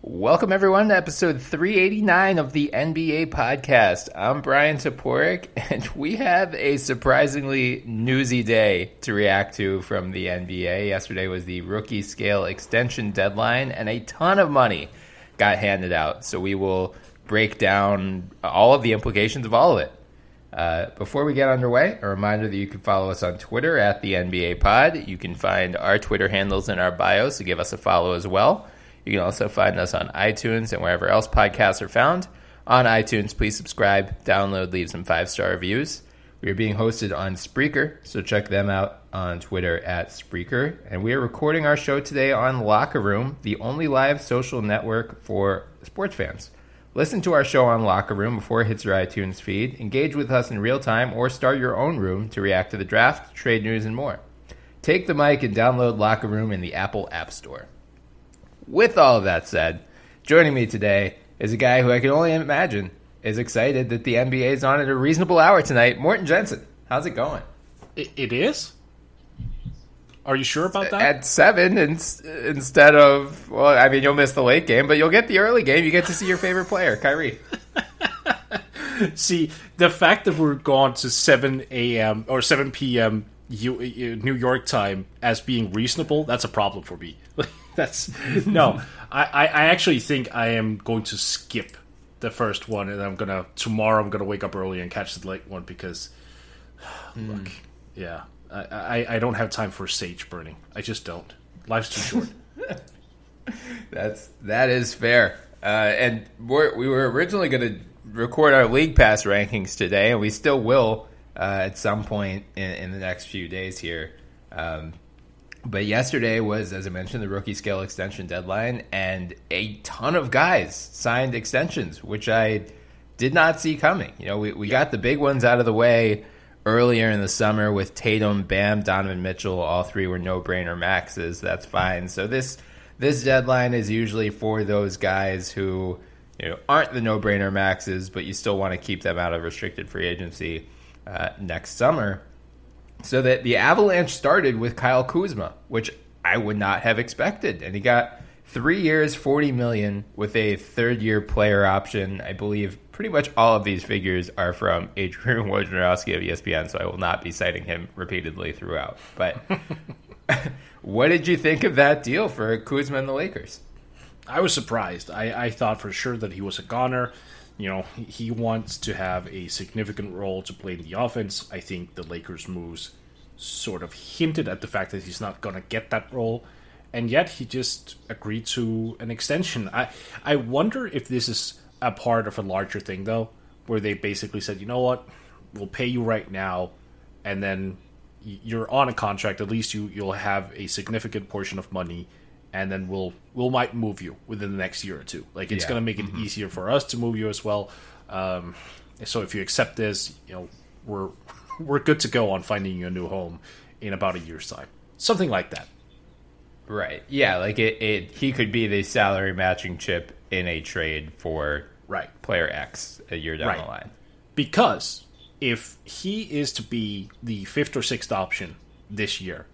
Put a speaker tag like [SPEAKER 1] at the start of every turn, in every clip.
[SPEAKER 1] Welcome, everyone, to episode 389 of the NBA podcast. I'm Brian Toporek, and we have a surprisingly newsy day to react to from the NBA. Yesterday was the rookie scale extension deadline, and a ton of money got handed out. So we will break down all of the implications of all of it. Before we get underway, a reminder that you can follow us on Twitter at the NBA Pod. You can find our Twitter handles in our bio, so give us a follow as well. You can also find us on iTunes and wherever else podcasts are found. On iTunes, please subscribe, download, leave some 5-star reviews. We are being hosted on Spreaker, so check them out on Twitter at Spreaker. And we are recording our show today on Locker Room, the only live social network for sports fans. Listen to our show on Locker Room before it hits your iTunes feed. Engage with us in real time or start your own room to react to the draft, trade news, and more. Take the mic and download Locker Room in the Apple App Store. With all of that said, joining me today is a guy who I can only imagine is excited that the NBA is on at a reasonable hour tonight. Morten Jensen, how's it going?
[SPEAKER 2] It is? Are you sure about that?
[SPEAKER 1] At 7 instead of, well, I mean, you'll miss the late game, but you'll get the early game. You get to see your favorite player, Kyrie.
[SPEAKER 2] See, the fact that we're gone to 7 a.m. or 7 p.m. New York time as being reasonable, that's a problem for me. I actually think I am going to skip the first one, and tomorrow I'm gonna wake up early and catch the late one because look, yeah, I don't have time for sage burning. I just don't. Life's too short.
[SPEAKER 1] That is fair. And we were originally going to record our League Pass rankings today, and we still will at some point in the next few days here. But yesterday was, as I mentioned, the rookie scale extension deadline, and a ton of guys signed extensions, which I did not see coming. You know, we got the big ones out of the way earlier in the summer with Tatum, Bam, Donovan Mitchell. All three were no-brainer maxes. That's fine. So this deadline is usually for those guys who, you know, aren't the no-brainer maxes, but you still want to keep them out of restricted free agency next summer. So that the Avalanche started with Kyle Kuzma, which I would not have expected. And he got 3 years, $40 million with a third-year player option. I believe pretty much all of these figures are from Adrian Wojnarowski of ESPN, so I will not be citing him repeatedly throughout. But what did you think of that deal for Kuzma and the Lakers?
[SPEAKER 2] I was surprised. I thought for sure that he was a goner. You know, he wants to have a significant role to play in the offense. I think the Lakers' moves sort of hinted at the fact that he's not going to get that role, and yet he just agreed to an extension. I wonder if this is a part of a larger thing, though, where they basically said, you know what, we'll pay you right now, and then you're on a contract. At least you'll have a significant portion of money, and then we'll might move you within the next year or two. Like, it's going to make it easier for us to move you as well. So if you accept this, you know, we're good to go on finding you a new home in about a year's time. Something like that.
[SPEAKER 1] Right. Yeah, like he could be the salary matching chip in a trade for player X a year down the line.
[SPEAKER 2] Because if he is to be the 5th or 6th option this year,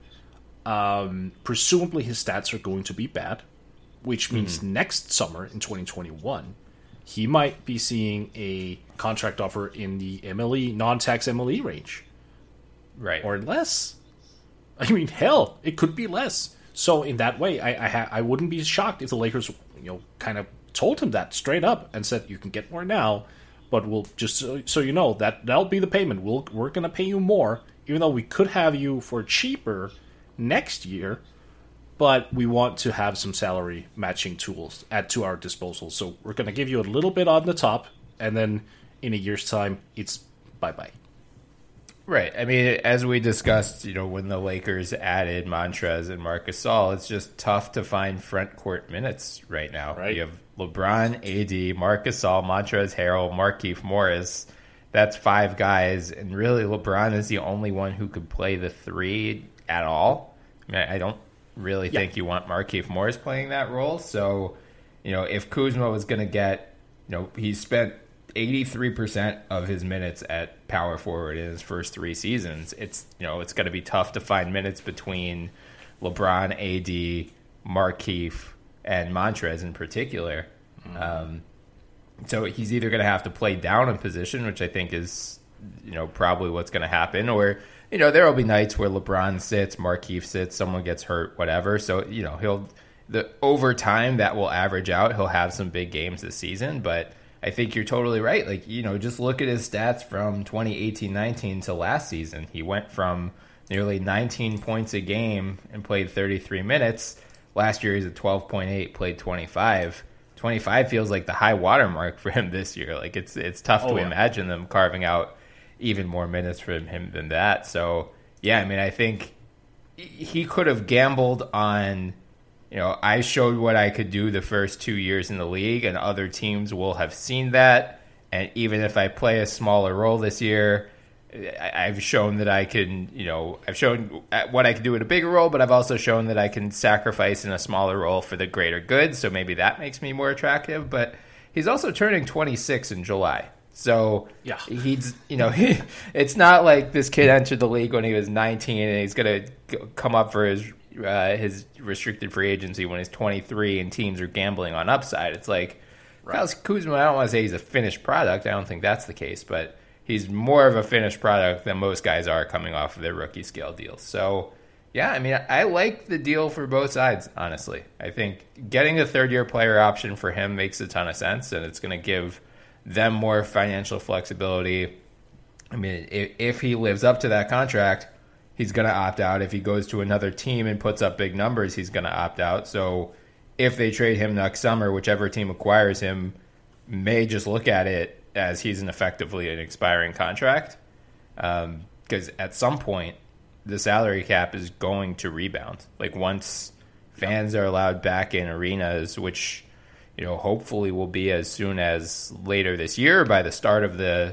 [SPEAKER 2] presumably his stats are going to be bad, which means next summer in 2021, he might be seeing a contract offer in the MLE, non-tax MLE range.
[SPEAKER 1] Right.
[SPEAKER 2] Or less. I mean, hell, it could be less. So in that way, I wouldn't be shocked if the Lakers, you know, kind of told him that straight up and said, you can get more now, but we'll just, so you know, that'll be the payment. We're going to pay you more, even though we could have you for cheaper next year, but we want to have some salary matching tools to our disposal. So we're going to give you a little bit on the top, and then in a year's time, it's bye-bye.
[SPEAKER 1] Right. I mean, as we discussed, you know, when the Lakers added Montrez and Marc Gasol, it's just tough to find front court minutes right now.
[SPEAKER 2] Right.
[SPEAKER 1] You have LeBron, AD, Marc Gasol, Montrezl Harrell, Markieff Morris. That's 5 guys, and really LeBron is the only one who could play the 3 at all. I mean, I don't really think you want Markieff Morris playing that role. So, you know, if Kuzma was going to get, you know, he spent 83% of his minutes at power forward in his first 3 seasons. It's, you know, it's going to be tough to find minutes between LeBron, AD, Markieff, and Montrez in particular. So he's either going to have to play down in position, which I think is, probably what's going to happen, or, there will be nights where LeBron sits, Markieff sits, someone gets hurt, whatever. So, over time that will average out. He'll have some big games this season, but I think you're totally right. Like, just look at his stats from 2018-19 to last season. He went from nearly 19 points a game and played 33 minutes. Last year he's at 12.8, played 25. 25 feels like the high watermark for him this year. Like, it's tough to imagine them carving out even more minutes for him than that. So, yeah, I mean, I think he could have gambled on, I showed what I could do the first 2 years in the league, and other teams will have seen that. And even if I play a smaller role this year, I've shown that I can, I've shown what I can do in a bigger role, but I've also shown that I can sacrifice in a smaller role for the greater good. So maybe that makes me more attractive. But he's also turning 26 in July. So
[SPEAKER 2] yeah,
[SPEAKER 1] he's, it's not like this kid entered the league when he was 19 and he's going to come up for his restricted free agency when he's 23 and teams are gambling on upside. It's like, Kyle Kuzma, I don't want to say he's a finished product. I don't think that's the case, but he's more of a finished product than most guys are coming off of their rookie scale deals. So, yeah, I mean, I like the deal for both sides, honestly. I think getting a third-year player option for him makes a ton of sense, and it's going to give them more financial flexibility. I mean, if he lives up to that contract, he's going to opt out. If he goes to another team and puts up big numbers, he's going to opt out. So if they trade him next summer, whichever team acquires him may just look at it as he's effectively an expiring contract. Because at some point, the salary cap is going to rebound. Like, once fans are allowed back in arenas, which, hopefully will be as soon as later this year, by the start of the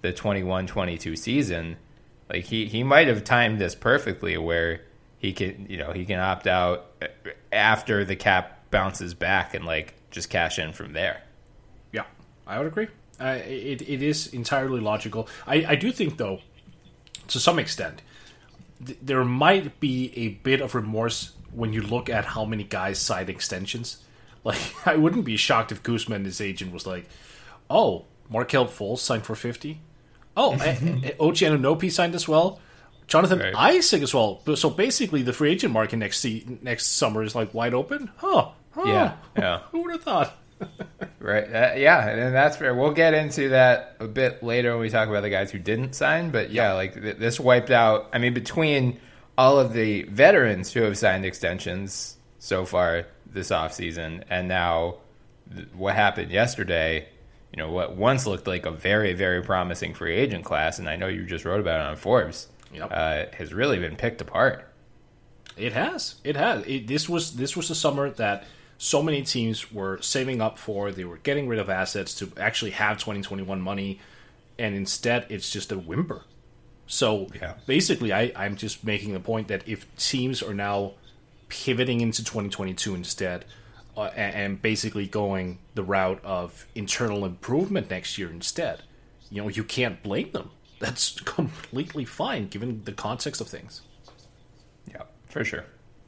[SPEAKER 1] 21-22 season, like he might have timed this perfectly where he can opt out after the cap bounces back and just cash in from there.
[SPEAKER 2] Yeah, I would agree. It is entirely logical. I do think, though, to some extent, there might be a bit of remorse when you look at how many guys signed extensions. Like, I wouldn't be shocked if Kuzma and his agent was like, oh, Markelle Fultz signed for 50. Oh, OG Anunoby signed as well. Jonathan Isaac as well. So basically, the free agent market next summer is wide open. Huh.
[SPEAKER 1] Yeah.
[SPEAKER 2] Who would have thought?
[SPEAKER 1] Right. Yeah, and that's fair. We'll get into that a bit later when we talk about the guys who didn't sign. But yeah, this wiped out. I mean, between all of the veterans who have signed extensions so far this offseason and now what happened yesterday, what once looked like a very, very promising free agent class, and I know you just wrote about it on Forbes, has really been picked apart.
[SPEAKER 2] It has. This was a summer that so many teams were saving up for. They were getting rid of assets to actually have 2021 money, and instead it's just a whimper. So basically, I'm just making the point that if teams are now pivoting into 2022 instead, and basically going the route of internal improvement next year instead, you can't blame them. That's completely fine given the context of things.
[SPEAKER 1] Yeah, for sure.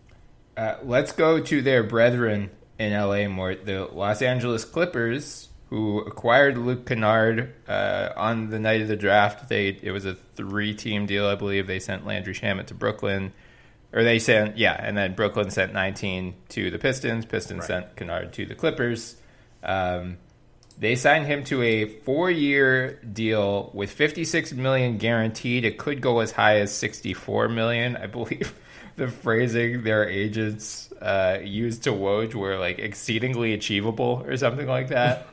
[SPEAKER 1] Let's go to their brethren in LA more. The Los Angeles Clippers, who acquired Luke Kennard on the night of the draft. It was a 3-team deal, I believe. They sent Landry Shamet to Brooklyn. Or they sent, and then Brooklyn sent 19 to the Pistons. Pistons sent Kennard to the Clippers. They signed him to a 4-year deal with $56 million guaranteed. It could go as high as $64 million, I believe. The phrasing their agents used to Woj were exceedingly achievable or something like that.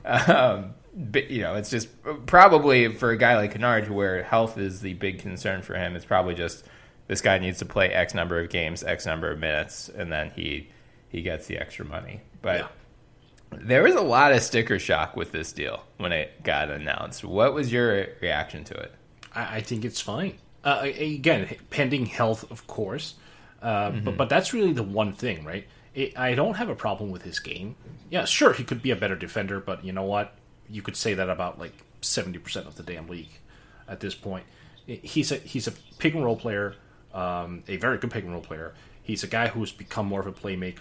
[SPEAKER 1] But it's just probably for a guy like Kennard, where health is the big concern for him. It's probably just this guy needs to play X number of games, X number of minutes, and then he gets the extra money. But there was a lot of sticker shock with this deal when it got announced. What was your reaction to it?
[SPEAKER 2] I think it's fine. Again, pending health, of course. But that's really the one thing, right? I don't have a problem with his game. Yeah, sure, he could be a better defender, but you know what? You could say that about 70% of the damn league at this point. He's a pick and roll player, a very good pick and roll player. He's a guy who's become more of a playmaker.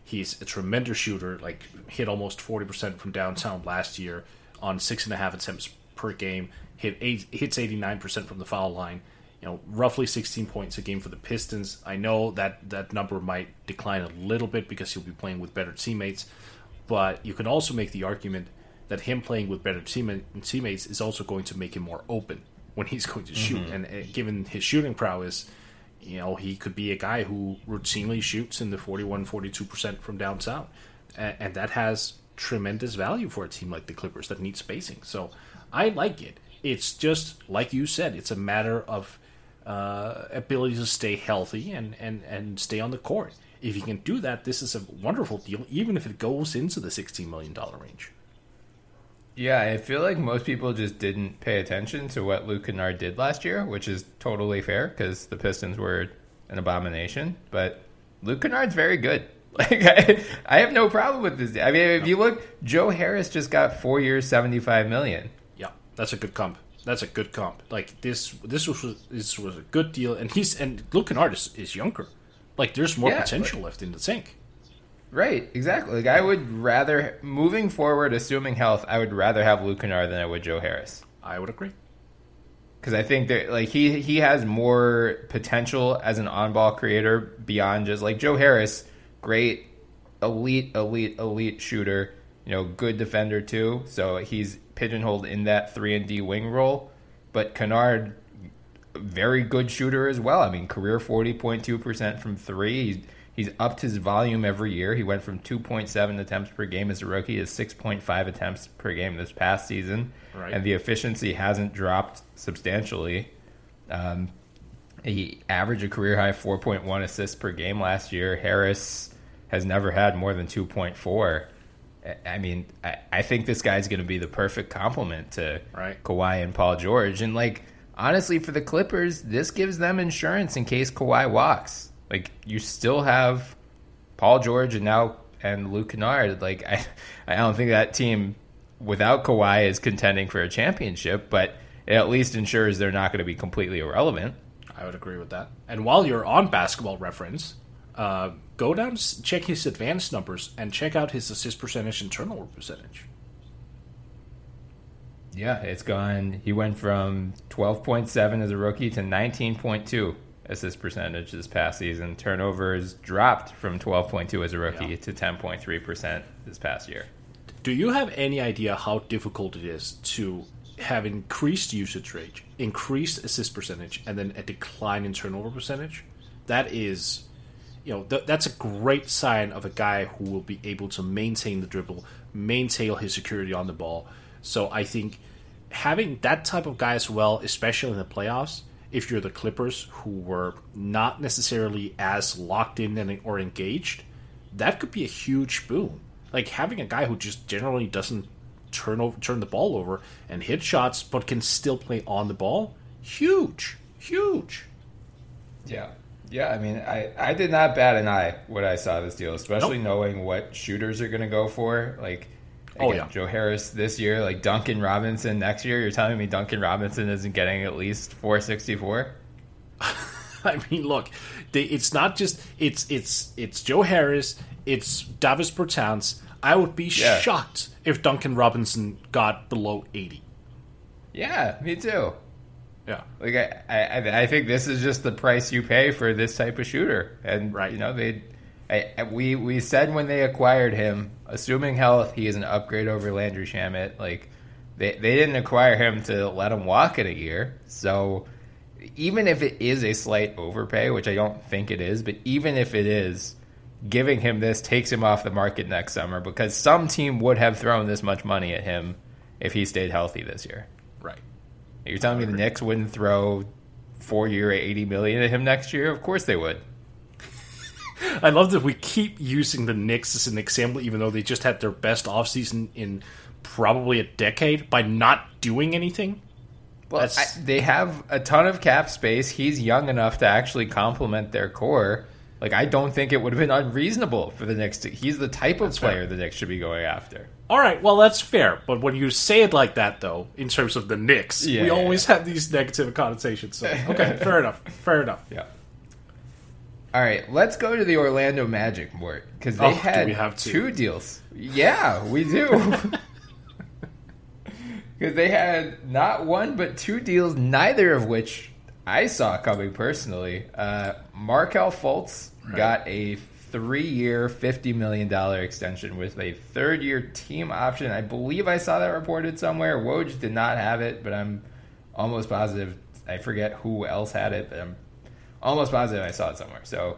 [SPEAKER 2] He's a tremendous shooter, like hit almost 40% from downtown last year on 6.5 attempts per game, hits 89% from the foul line, roughly 16 points a game for the Pistons. I know that number might decline a little bit because he'll be playing with better teammates, but you can also make the argument that him playing with better teammates is also going to make him more open when he's going to shoot. And given his shooting prowess, he could be a guy who routinely shoots in the 41-42% from downtown. And that has tremendous value for a team like the Clippers that need spacing. So I like it. It's just, like you said, it's a matter of ability to stay healthy and stay on the court. If you can do that, this is a wonderful deal, even if it goes into the $16 million range.
[SPEAKER 1] Yeah, I feel like most people just didn't pay attention to what Luke Kennard did last year, which is totally fair because the Pistons were an abomination. But Luke Kennard's very good. Like I have no problem with this. I mean, if you look, Joe Harris just got 4 years, $75 million.
[SPEAKER 2] Yeah, that's a good comp. Like this was a good deal, and Luke Kennard is younger. Like there's more potential left in the tank.
[SPEAKER 1] Right, exactly. Like I would rather, moving forward, assuming health, I would rather have Luke Kennard than I would Joe Harris.
[SPEAKER 2] I would agree.
[SPEAKER 1] Because I think that like he has more potential as an on-ball creator beyond just like Joe Harris, great, elite shooter, good defender too. So he's pigeonholed in that 3-and-D wing role. But Kennard, very good shooter as well. I mean, career 40.2% from three. He's upped his volume every year. He went from 2.7 attempts per game as a rookie to 6.5 attempts per game this past season.
[SPEAKER 2] Right.
[SPEAKER 1] And the efficiency hasn't dropped substantially. He averaged a career-high 4.1 assists per game last year. Harris has never had more than 2.4. I mean, I think this guy's going to be the perfect complement to Kawhi and Paul George. And, like, honestly, for the Clippers, this gives them insurance in case Kawhi walks. Like, you still have Paul George and Luke Kennard. Like, I don't think that team without Kawhi is contending for a championship, but it at least ensures they're not going to be completely irrelevant.
[SPEAKER 2] I would agree with that. And while you're on Basketball Reference, go down, check his advanced numbers, and check out his assist percentage and turnover percentage.
[SPEAKER 1] Yeah, it's gone. He went from 12.7 as a rookie to 19.2 assist percentage this past season. Turnovers dropped from 12.2 as a rookie to 10.3% this past year.
[SPEAKER 2] Do you have any idea how difficult it is to have increased usage rate, increased assist percentage, and then a decline in turnover percentage? That is, that's a great sign of a guy who will be able to maintain the dribble, maintain his security on the ball. So I think having that type of guy as well, especially in the playoffs, if you're the Clippers who were not necessarily as locked in or engaged, that could be a huge boon. Like having a guy who just generally doesn't turn the ball over and hit shots, but can still play on the ball, huge.
[SPEAKER 1] Yeah. I mean, I did not bat an eye when I saw this deal, especially knowing what shooters are going to go for. Like, again, Joe Harris this year, like Duncan Robinson next year. You're telling me Duncan Robinson isn't getting at least 464?
[SPEAKER 2] I mean, look, it's not just it's Joe Harris, it's Davis Bertans. I would be shocked if Duncan Robinson got below 80.
[SPEAKER 1] Yeah, me too.
[SPEAKER 2] Yeah,
[SPEAKER 1] like I think this is just the price you pay for this type of shooter, and we said when they acquired him, assuming health, he is an upgrade over Landry Shamet. Like they didn't acquire him to let him walk in a year, so even if it is a slight overpay, which I don't think it is, but even if it is, giving him this takes him off the market next summer because some team would have thrown this much money at him if he stayed healthy this year.
[SPEAKER 2] Right.
[SPEAKER 1] You're telling me the Knicks wouldn't throw 4-year $80 million at him next year? Of course they would.
[SPEAKER 2] I love that we keep using the Knicks as an example, even though they just had their best offseason in probably a decade by not doing anything.
[SPEAKER 1] Well, they have a ton of cap space. He's young enough to actually complement their core. Like, I don't think it would have been unreasonable for the Knicks to... He's the type of player the Knicks should be going after.
[SPEAKER 2] All right, well, that's fair. But when you say it like that, though, in terms of the Knicks, we always have these negative connotations. So, okay, fair enough.
[SPEAKER 1] Yeah. All right, let's go to the Orlando Magic, Mort, because they had
[SPEAKER 2] do we have
[SPEAKER 1] two deals. Yeah, we do. Because they had not one, but two deals, neither of which I saw coming personally. Markelle Fultz got a 3-year, $50 million extension with a third-year team option. I believe I saw that reported somewhere. Woj did not have it, but I'm almost positive. I forget who else had it, but I'm almost positive I saw it somewhere. So,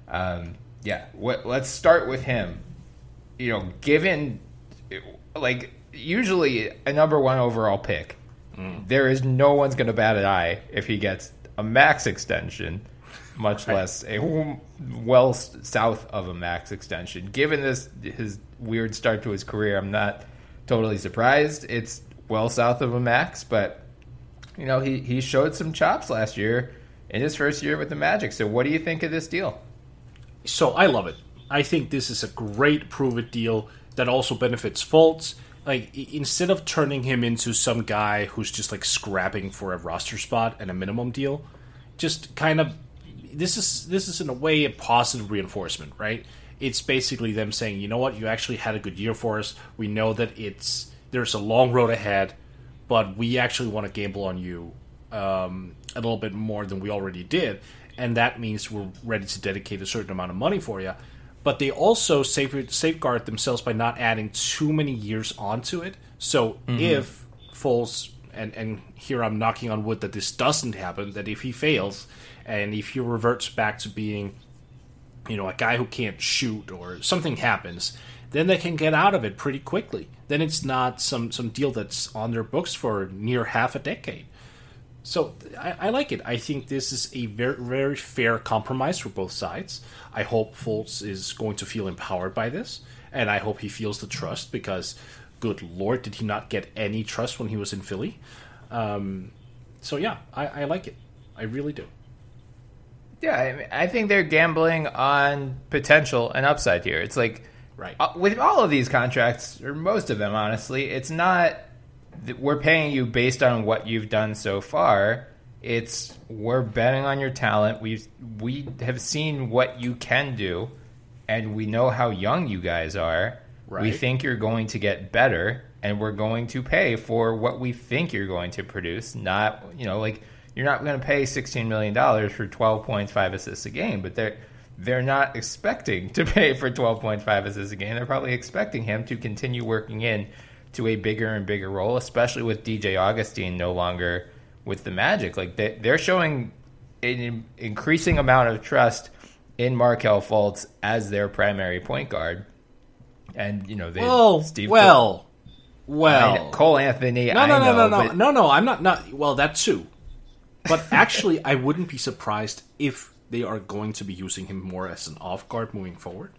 [SPEAKER 1] let's start with him. Given, usually a number 1 overall pick, there is no one's going to bat an eye if he gets a max extension, much less a well south of a max extension. Given his weird start to his career, I'm not totally surprised. It's well south of a max, but he showed some chops last year in his first year with the Magic. So what do you think of this deal?
[SPEAKER 2] So I love it. I think this is a great prove-it deal that also benefits Fultz. Instead of turning him into some guy who's just scrapping for a roster spot and a minimum deal, just kind of this is in a way a positive reinforcement, right? It's basically them saying, you know what, you actually had a good year for us. We know that there's a long road ahead, but we actually want to gamble on you a little bit more than we already did, and that means we're ready to dedicate a certain amount of money for you. But they also safeguard themselves by not adding too many years onto it. So if Fultz, and here I'm knocking on wood that this doesn't happen, that if he fails and if he reverts back to being, a guy who can't shoot or something happens, then they can get out of it pretty quickly. Then it's not some deal that's on their books for near half a decade. So I like it. I think this is a very, very fair compromise for both sides. I hope Fultz is going to feel empowered by this, and I hope he feels the trust because, good Lord, did he not get any trust when he was in Philly? I like it. I really do.
[SPEAKER 1] Yeah, I think they're gambling on potential and upside here. It's
[SPEAKER 2] right.
[SPEAKER 1] With all of these contracts, or most of them, honestly, it's not we're paying you based on what you've done so far. It's we're betting on your talent. We have seen what you can do, and we know how young you guys are. Right. We think you're going to get better, and we're going to pay for what we think you're going to produce. Not, you're not going to pay $16 million for 12 points, 5 assists a game, but they're not expecting to pay for 12.5 assists a game. They're probably expecting him to continue working in to a bigger and bigger role, especially with DJ Augustine no longer with the Magic. They're showing an increasing amount of trust in Markelle Fultz as their primary point guard. And,
[SPEAKER 2] Cole
[SPEAKER 1] Anthony,
[SPEAKER 2] No, I'm not. Well, that too. But actually, I wouldn't be surprised if they are going to be using him more as an off guard moving forward.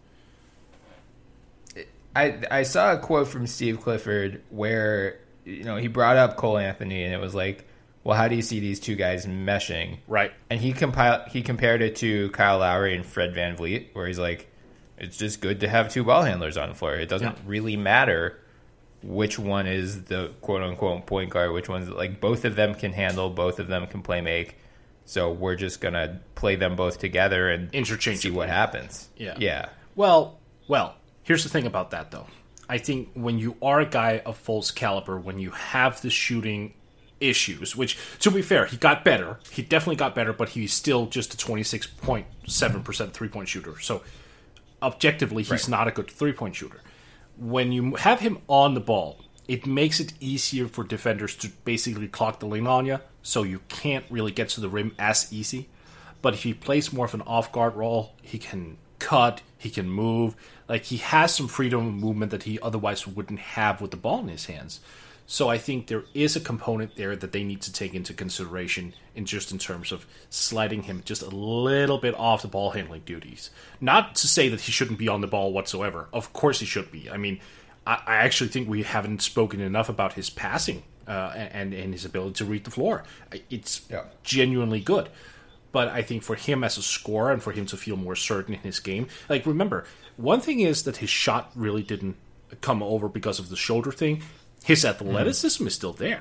[SPEAKER 1] I saw a quote from Steve Clifford where, he brought up Cole Anthony, and it was like, well, how do you see these two guys meshing?
[SPEAKER 2] Right.
[SPEAKER 1] And he compared it to Kyle Lowry and Fred VanVleet, where he's like, it's just good to have two ball handlers on the floor. It doesn't really matter which one is the quote-unquote point guard, which one's both of them can handle, both of them can play make. So we're just going to play them both together and see what happens.
[SPEAKER 2] Yeah. Well, here's the thing about that, though. I think when you are a guy of Fultz caliber, when you have the shooting issues, which, to be fair, he got better. He definitely got better, but he's still just a 26.7% three-point shooter. So objectively, he's not a good three-point shooter. When you have him on the ball, it makes it easier for defenders to basically clock the lane on you, so you can't really get to the rim as easy. But if he plays more of an off-guard role, he can cut, he can move. He has some freedom of movement that he otherwise wouldn't have with the ball in his hands. So I think there is a component there that they need to take into consideration in terms of sliding him just a little bit off the ball handling duties. Not to say that he shouldn't be on the ball whatsoever. Of course he should be. I mean, I actually think we haven't spoken enough about his passing and his ability to read the floor. It's genuinely good. But I think for him as a scorer and for him to feel more certain in his game, remember, one thing is that his shot really didn't come over because of the shoulder thing. His athleticism is still there.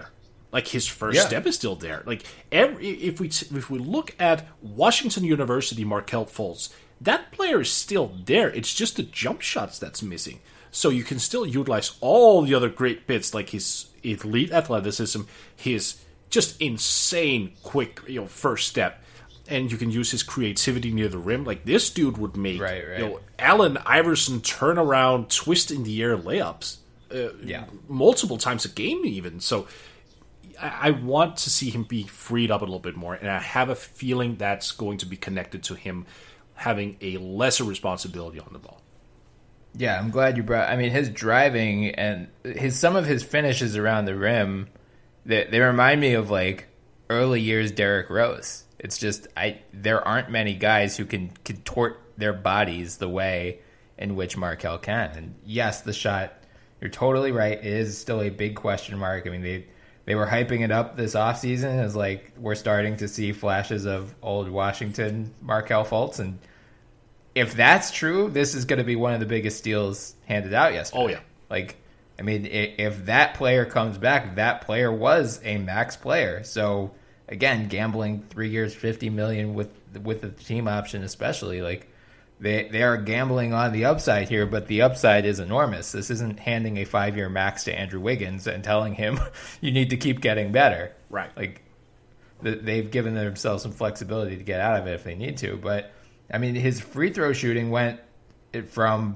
[SPEAKER 2] Like, his first step is still there. Like, if we look at Washington University Markelle Fultz, that player is still there. It's just the jump shots that's missing. So you can still utilize all the other great bits, like his elite athleticism, his just insane quick first step, and you can use his creativity near the rim. Like, this dude would make Allen Iverson turnaround, twist in the air layups multiple times a game even. So I want to see him be freed up a little bit more, and I have a feeling that's going to be connected to him having a lesser responsibility on the ball.
[SPEAKER 1] Yeah, I'm glad you brought... I mean, his driving and some of his finishes around the rim, they remind me of, like, early years Derrick Rose. It's just, there aren't many guys who can contort their bodies the way in which Markelle can. And yes, the shot, you're totally right, it is still a big question mark. I mean, they were hyping it up this offseason as, like, we're starting to see flashes of old Washington Markelle Fultz, and if that's true, this is going to be one of the biggest steals handed out yesterday.
[SPEAKER 2] Oh, yeah.
[SPEAKER 1] Like, I mean, if that player comes back, that player was a max player. So, again, gambling 3 years, $50 million with the team option especially, like, they are gambling on the upside here, but the upside is enormous. This isn't handing a 5-year max to Andrew Wiggins and telling him you need to keep getting better.
[SPEAKER 2] Right.
[SPEAKER 1] Like, they've given themselves some flexibility to get out of it if they need to, but... I mean, his free throw shooting went from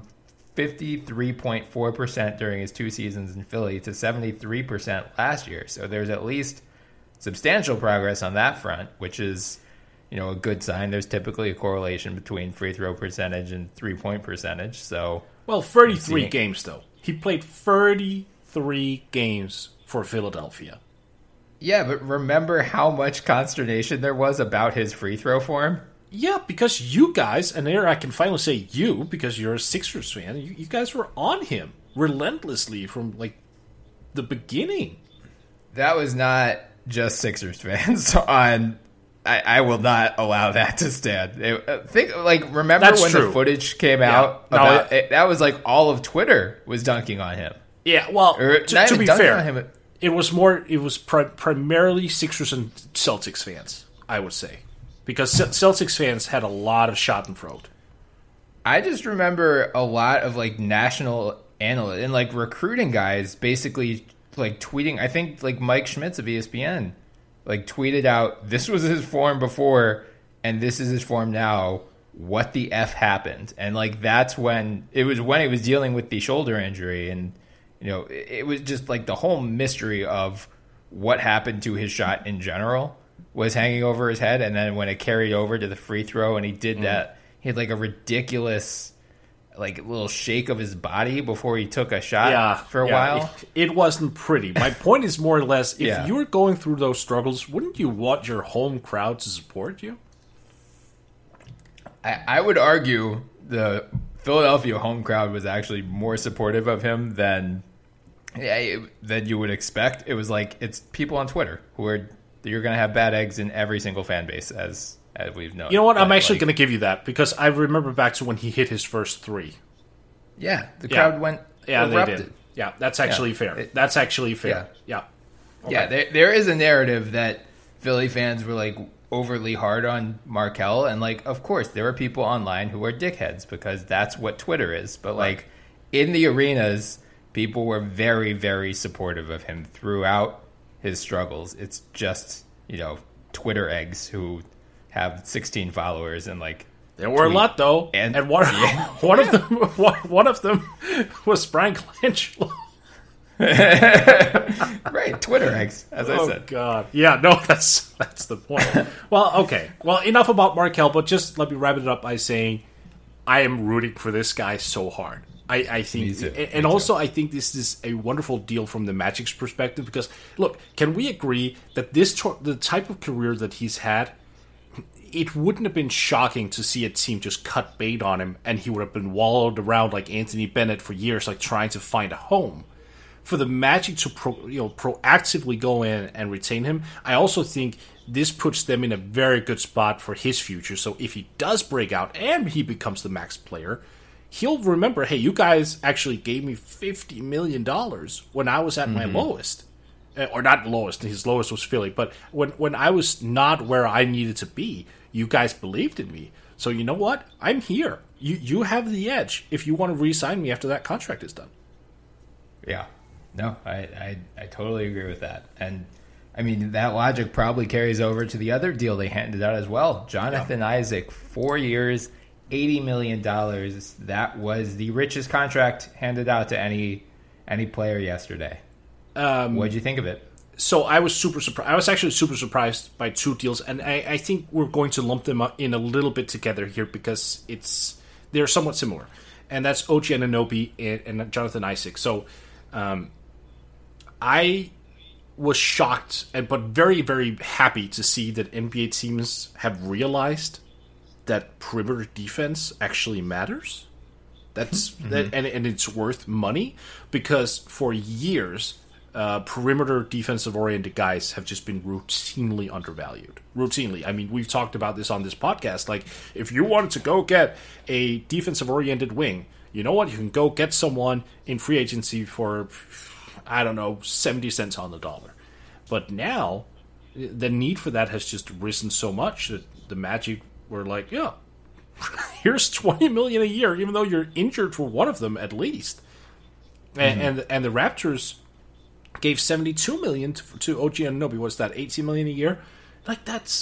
[SPEAKER 1] 53.4% during his 2 seasons in Philly to 73% last year. So there's at least substantial progress on that front, which is, a good sign. There's typically a correlation between free throw percentage and 3-point percentage. So,
[SPEAKER 2] 33 games though. He played 33 games for Philadelphia.
[SPEAKER 1] Yeah, but remember how much consternation there was about his free throw form?
[SPEAKER 2] Yeah, because you guys, and there I can finally say you, because you're a Sixers fan, you guys were on him relentlessly from, like, the beginning.
[SPEAKER 1] That was not just Sixers fans on... I will not allow that to stand. Remember
[SPEAKER 2] That's
[SPEAKER 1] when
[SPEAKER 2] true.
[SPEAKER 1] The footage came out about it? That was like all of Twitter was dunking on him.
[SPEAKER 2] Yeah, well, to be fair, it was primarily Sixers and Celtics fans, I would say. Because Celtics fans had a lot of schadenfreude.
[SPEAKER 1] I just remember a lot of, like, national analysts and, like, recruiting guys basically, like, tweeting. I think, like, Mike Schmitz of ESPN, like, tweeted out, this was his form before and this is his form now. What the F happened? And, like, that's when he was dealing with the shoulder injury. And, it was just, like, the whole mystery of what happened to his shot in general was hanging over his head, and then when it carried over to the free throw and he did that, he had like a ridiculous like little shake of his body before he took a shot for a while.
[SPEAKER 2] It wasn't pretty. My point is more or less, if you were going through those struggles, wouldn't you want your home crowd to support you?
[SPEAKER 1] I would argue the Philadelphia home crowd was actually more supportive of him than you would expect. It was like, it's people on Twitter who are... You're going to have bad eggs in every single fan base, as we've known.
[SPEAKER 2] You know what? I'm actually going to give you that, because I remember back to when he hit his first three.
[SPEAKER 1] Yeah, the crowd went erupted.
[SPEAKER 2] They did. Yeah, that's actually fair. That's actually fair. Yeah. Okay.
[SPEAKER 1] Yeah, there is a narrative that Philly fans were, like, overly hard on Markelle, and, like, of course, there are people online who are dickheads, because that's what Twitter is. But, like, in the arenas, people were very, very supportive of him throughout his struggles. It's just, Twitter eggs who have 16 followers and like
[SPEAKER 2] there were a lot though, and one of them was Brian Colangelo.
[SPEAKER 1] Right, Twitter eggs, as I said.
[SPEAKER 2] Oh God, yeah, no, that's the point. Well, okay, well, enough about Markelle, but just let me wrap it up by saying I am rooting for this guy so hard. I think, and also I think this is a wonderful deal from the Magic's perspective, because look, can we agree that the type of career that he's had, it wouldn't have been shocking to see a team just cut bait on him and he would have been wallowed around like Anthony Bennett for years, like trying to find a home. For the Magic to proactively go in and retain him, I also think this puts them in a very good spot for his future. So if he does break out and he becomes the max player, he'll remember, hey, you guys actually gave me $50 million when I was at my lowest. or not lowest. His lowest was Philly. But when I was not where I needed to be, you guys believed in me. So you know what? I'm here. You have the edge if you want to re-sign me after that contract is done.
[SPEAKER 1] Yeah. No, I totally agree with that. And, I mean, that logic probably carries over to the other deal they handed out as well. Jonathan Isaac, 4 years, $80 million. That was the richest contract handed out to any player yesterday. What did you think of it?
[SPEAKER 2] So I was super surprised. I was actually super surprised by two deals, and I think we're going to lump them up in a little bit together here because they're somewhat similar, and that's OG Anunoby and Jonathan Isaac. So I was shocked, but very, very happy to see that NBA teams have realized that perimeter defense actually matters. That's and it's worth money because for years. Perimeter defensive-oriented guys have just been routinely undervalued. Routinely. I mean, we've talked about this on this podcast. Like, if you wanted to go get a defensive-oriented wing, you know what? You can go get someone in free agency for, 70 cents on the dollar. But now, the need for that has just risen so much that the Magic were like, yeah, here's $20 million a year, even though you're injured for one of them at least. And the Raptors gave $72 million to OG Anunoby. What's that? $18 million a year. Like that's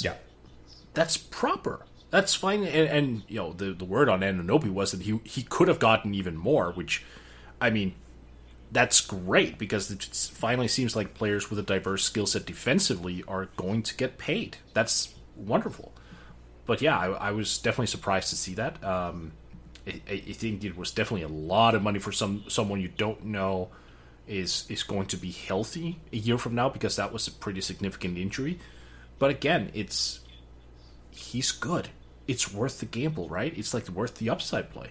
[SPEAKER 2] proper. That's fine. And you know the word on Anunoby was that he could have gotten even more. Which, I mean, that's great because it finally seems like players with a diverse skill set defensively are going to get paid. That's wonderful. But yeah, I was definitely surprised to see that. I think it was definitely a lot of money for someone you don't know is going to be healthy a year from now because that was a pretty significant injury. But again, he's good. It's worth the gamble, right? It's like worth the upside play.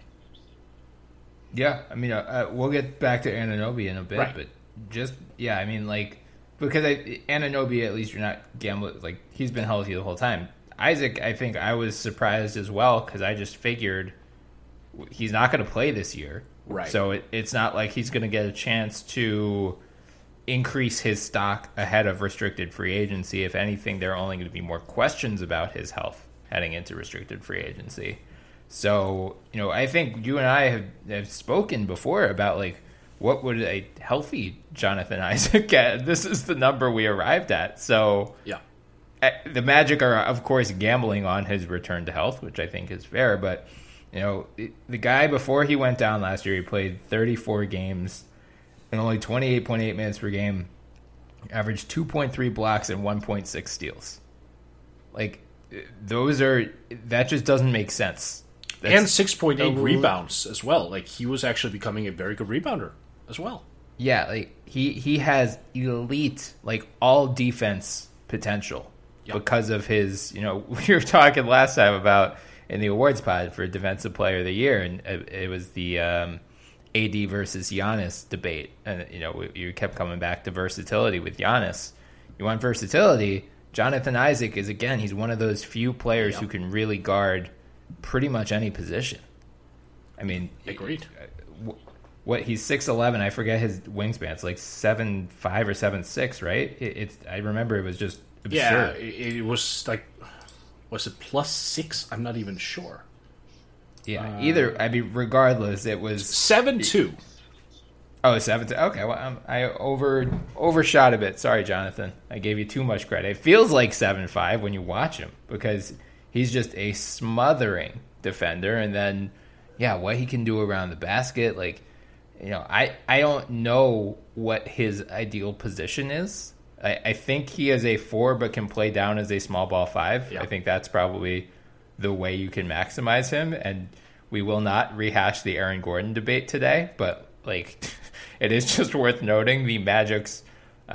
[SPEAKER 1] Yeah, I mean, we'll get back to Anunoby in a bit,
[SPEAKER 2] right.
[SPEAKER 1] But just I mean, like because Anunoby, at least you're not gambling. Like he's been healthy the whole time. Isaac, I think I was surprised as well because I just figured he's not going to play this year.
[SPEAKER 2] Right.
[SPEAKER 1] So it's not like he's going to get a chance to increase his stock ahead of restricted free agency. If anything, there are only going to be more questions about his health heading into restricted free agency. So, I think you and I have spoken before about, like, what would a healthy Jonathan Isaac get? This is the number we arrived at. So,
[SPEAKER 2] yeah.
[SPEAKER 1] The Magic are, of course, gambling on his return to health, which I think is fair, but the guy before he went down last year, he played 34 games and only 28.8 minutes per game, averaged 2.3 blocks and 1.6 steals. Like, that just doesn't make sense.
[SPEAKER 2] And 6.8 rebounds as well. Like, he was actually becoming a very good rebounder as well.
[SPEAKER 1] Yeah, like, he has elite, like, all defense potential because of his, we were talking last time about in the awards pod for Defensive Player of the Year, and it was the AD versus Giannis debate. And, you kept coming back to versatility with Giannis. You want versatility, Jonathan Isaac is, again, he's one of those few players who can really guard pretty much any position. I mean...
[SPEAKER 2] Agreed.
[SPEAKER 1] He's 6'11", I forget his wingspan. It's like 7'5" or 7'6", right? I remember it was just absurd.
[SPEAKER 2] Yeah, it was like... Was it +6? I'm not even sure.
[SPEAKER 1] Yeah, regardless, it was
[SPEAKER 2] 7'2".
[SPEAKER 1] Oh, 7'2". Okay, well, I overshot a bit. Sorry, Jonathan. I gave you too much credit. It feels like 7'5" when you watch him because he's just a smothering defender. And then, what he can do around the basket, like, I don't know what his ideal position is. I think he is a 4 but can play down as a small ball 5. Yeah. I think that's probably the way you can maximize him. And we will not rehash the Aaron Gordon debate today, but like it is just worth noting the Magic's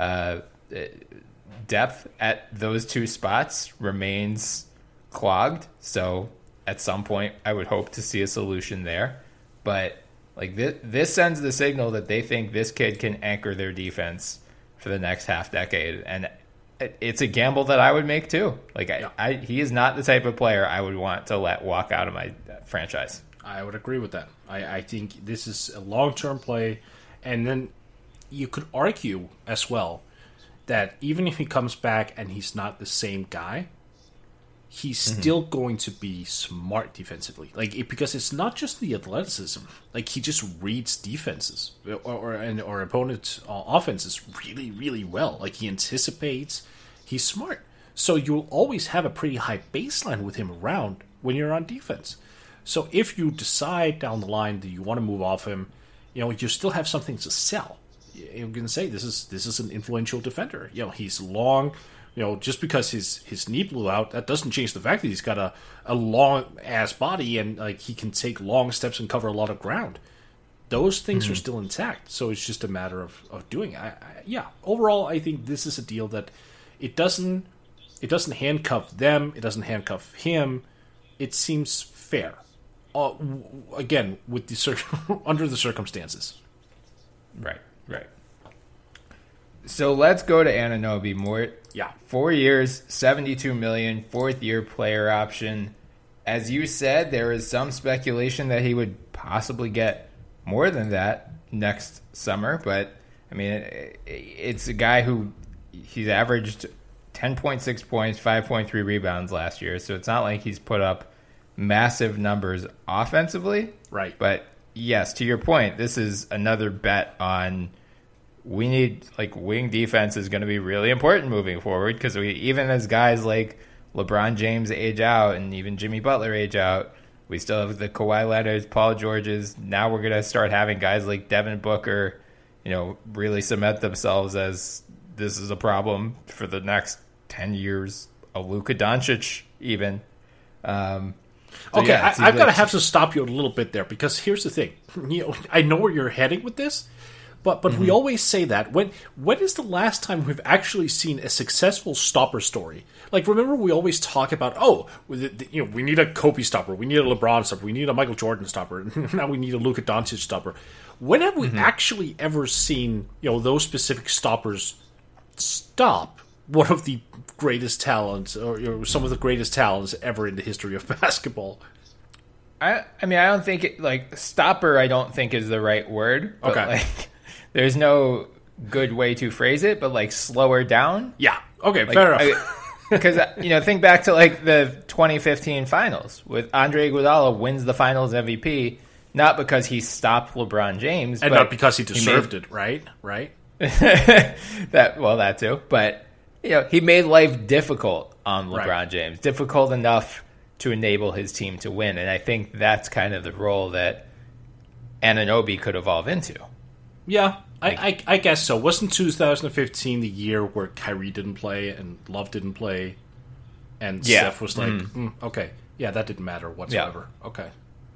[SPEAKER 1] depth at those two spots remains clogged. So at some point I would hope to see a solution there. But like this sends the signal that they think this kid can anchor their defense for the next half decade, and it's a gamble that I would make too. Like he is not the type of player I would want to let walk out of my franchise.
[SPEAKER 2] I would agree with that. I think this is a long-term play, and then you could argue as well that even if he comes back and he's not the same guy, he's still going to be smart defensively. Because it's not just the athleticism. Like, he just reads defenses or opponents' offenses really, really well. Like, he anticipates. He's smart. So you'll always have a pretty high baseline with him around when you're on defense. So if you decide down the line that you want to move off him, you still have something to sell. You can say this is an influential defender. He's long. Just because his knee blew out, that doesn't change the fact that he's got a long ass body and like he can take long steps and cover a lot of ground. Those things are still intact. So it's just a matter of doing it. Overall, I think this is a deal that it doesn't handcuff them. It doesn't handcuff him. It seems fair. Again, with the under the circumstances.
[SPEAKER 1] Right. So let's go to Anunoby, Mort.
[SPEAKER 2] Yeah.
[SPEAKER 1] 4 years, $72 million, fourth-year player option. As you said, there is some speculation that he would possibly get more than that next summer. But, I mean, it's a guy who he's averaged 10.6 points, 5.3 rebounds last year. So it's not like he's put up massive numbers offensively.
[SPEAKER 2] Right.
[SPEAKER 1] But, yes, to your point, this is another bet on we need, like, wing defense is going to be really important moving forward because even as guys like LeBron James age out and even Jimmy Butler age out, we still have the Kawhi Leonards, Paul Georges. Now we're going to start having guys like Devin Booker, really cement themselves as this is a problem for the next 10 years. A Luka Doncic even.
[SPEAKER 2] I've got to have to stop you a little bit there because here's the thing. I know where you're heading with this. But we always say that. When is the last time we've actually seen a successful stopper story? Like, remember we always talk about, we need a Kobe stopper, we need a LeBron stopper, we need a Michael Jordan stopper, now we need a Luka Doncic stopper. When have we actually ever seen, those specific stoppers stop one of the greatest talents or some of the greatest talents ever in the history of basketball?
[SPEAKER 1] I mean, I don't think stopper I don't think is the right word. But
[SPEAKER 2] okay.
[SPEAKER 1] There's no good way to phrase it, but like slower down.
[SPEAKER 2] Yeah. Okay. Fair enough.
[SPEAKER 1] Because think back to like the 2015 finals with Andre Iguodala wins the Finals MVP, not because he stopped LeBron James,
[SPEAKER 2] and
[SPEAKER 1] but
[SPEAKER 2] not because he deserved it. Right.
[SPEAKER 1] That too. But he made life difficult on LeBron James, difficult enough to enable his team to win, and I think that's kind of the role that Anunoby could evolve into.
[SPEAKER 2] Yeah, I guess so. Wasn't 2015 the year where Kyrie didn't play and Love didn't play, and Steph was like, okay, yeah, that didn't matter whatsoever. Yeah. Okay.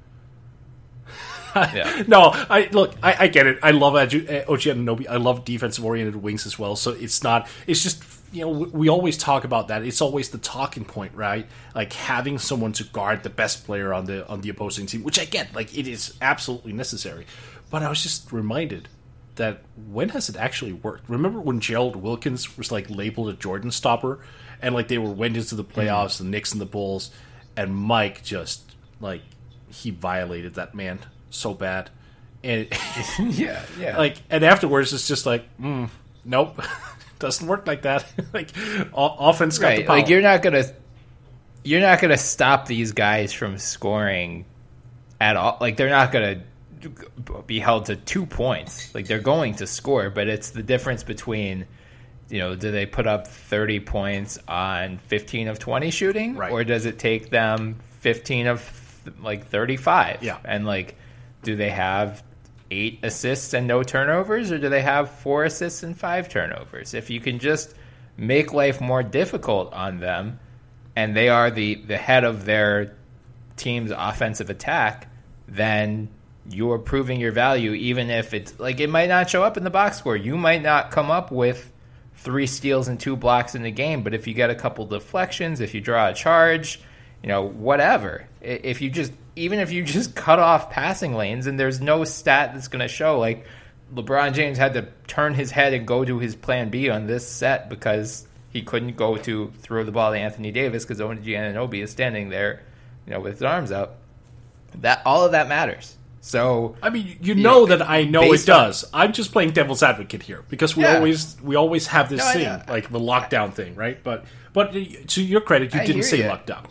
[SPEAKER 2] No, I get it. I love OG Anunoby. I love defensive-oriented wings as well. So it's just, we always talk about that. It's always the talking point, right? Like having someone to guard the best player on the opposing team, which I get. Like it is absolutely necessary. But I was just reminded that when has it actually worked? Remember when Gerald Wilkins was like labeled a Jordan stopper, and like they went into the playoffs, the Knicks and the Bulls, and Mike just like he violated that man so bad, and
[SPEAKER 1] yeah.
[SPEAKER 2] Like and afterwards it's just like, nope, doesn't work like that. Like offense got the power.
[SPEAKER 1] Like you're not gonna stop these guys from scoring at all. Like they're not gonna be held to 2 points. Like they're going to score, but it's the difference between, do they put up 30 points on 15 of 20 shooting, or does it take them 15 of like 35?
[SPEAKER 2] Yeah,
[SPEAKER 1] and like, do they have 8 assists and no turnovers, or do they have 4 assists and 5 turnovers? If you can just make life more difficult on them, and they are the head of their team's offensive attack, then you're proving your value, even if it's like it might not show up in the box score. You might not come up with 3 steals and 2 blocks in the game, but if you get a couple deflections, if you draw a charge, whatever. If you just cut off passing lanes, and there's no stat that's going to show, like LeBron James had to turn his head and go to his plan B on this set because he couldn't go to throw the ball to Anthony Davis because OG Anunoby is standing there, with his arms out. That all of that matters. So
[SPEAKER 2] I mean, you know that I know it does. I'm just playing devil's advocate here because we always have this thing like the lockdown thing, right? But to your credit, you didn't say lockdown.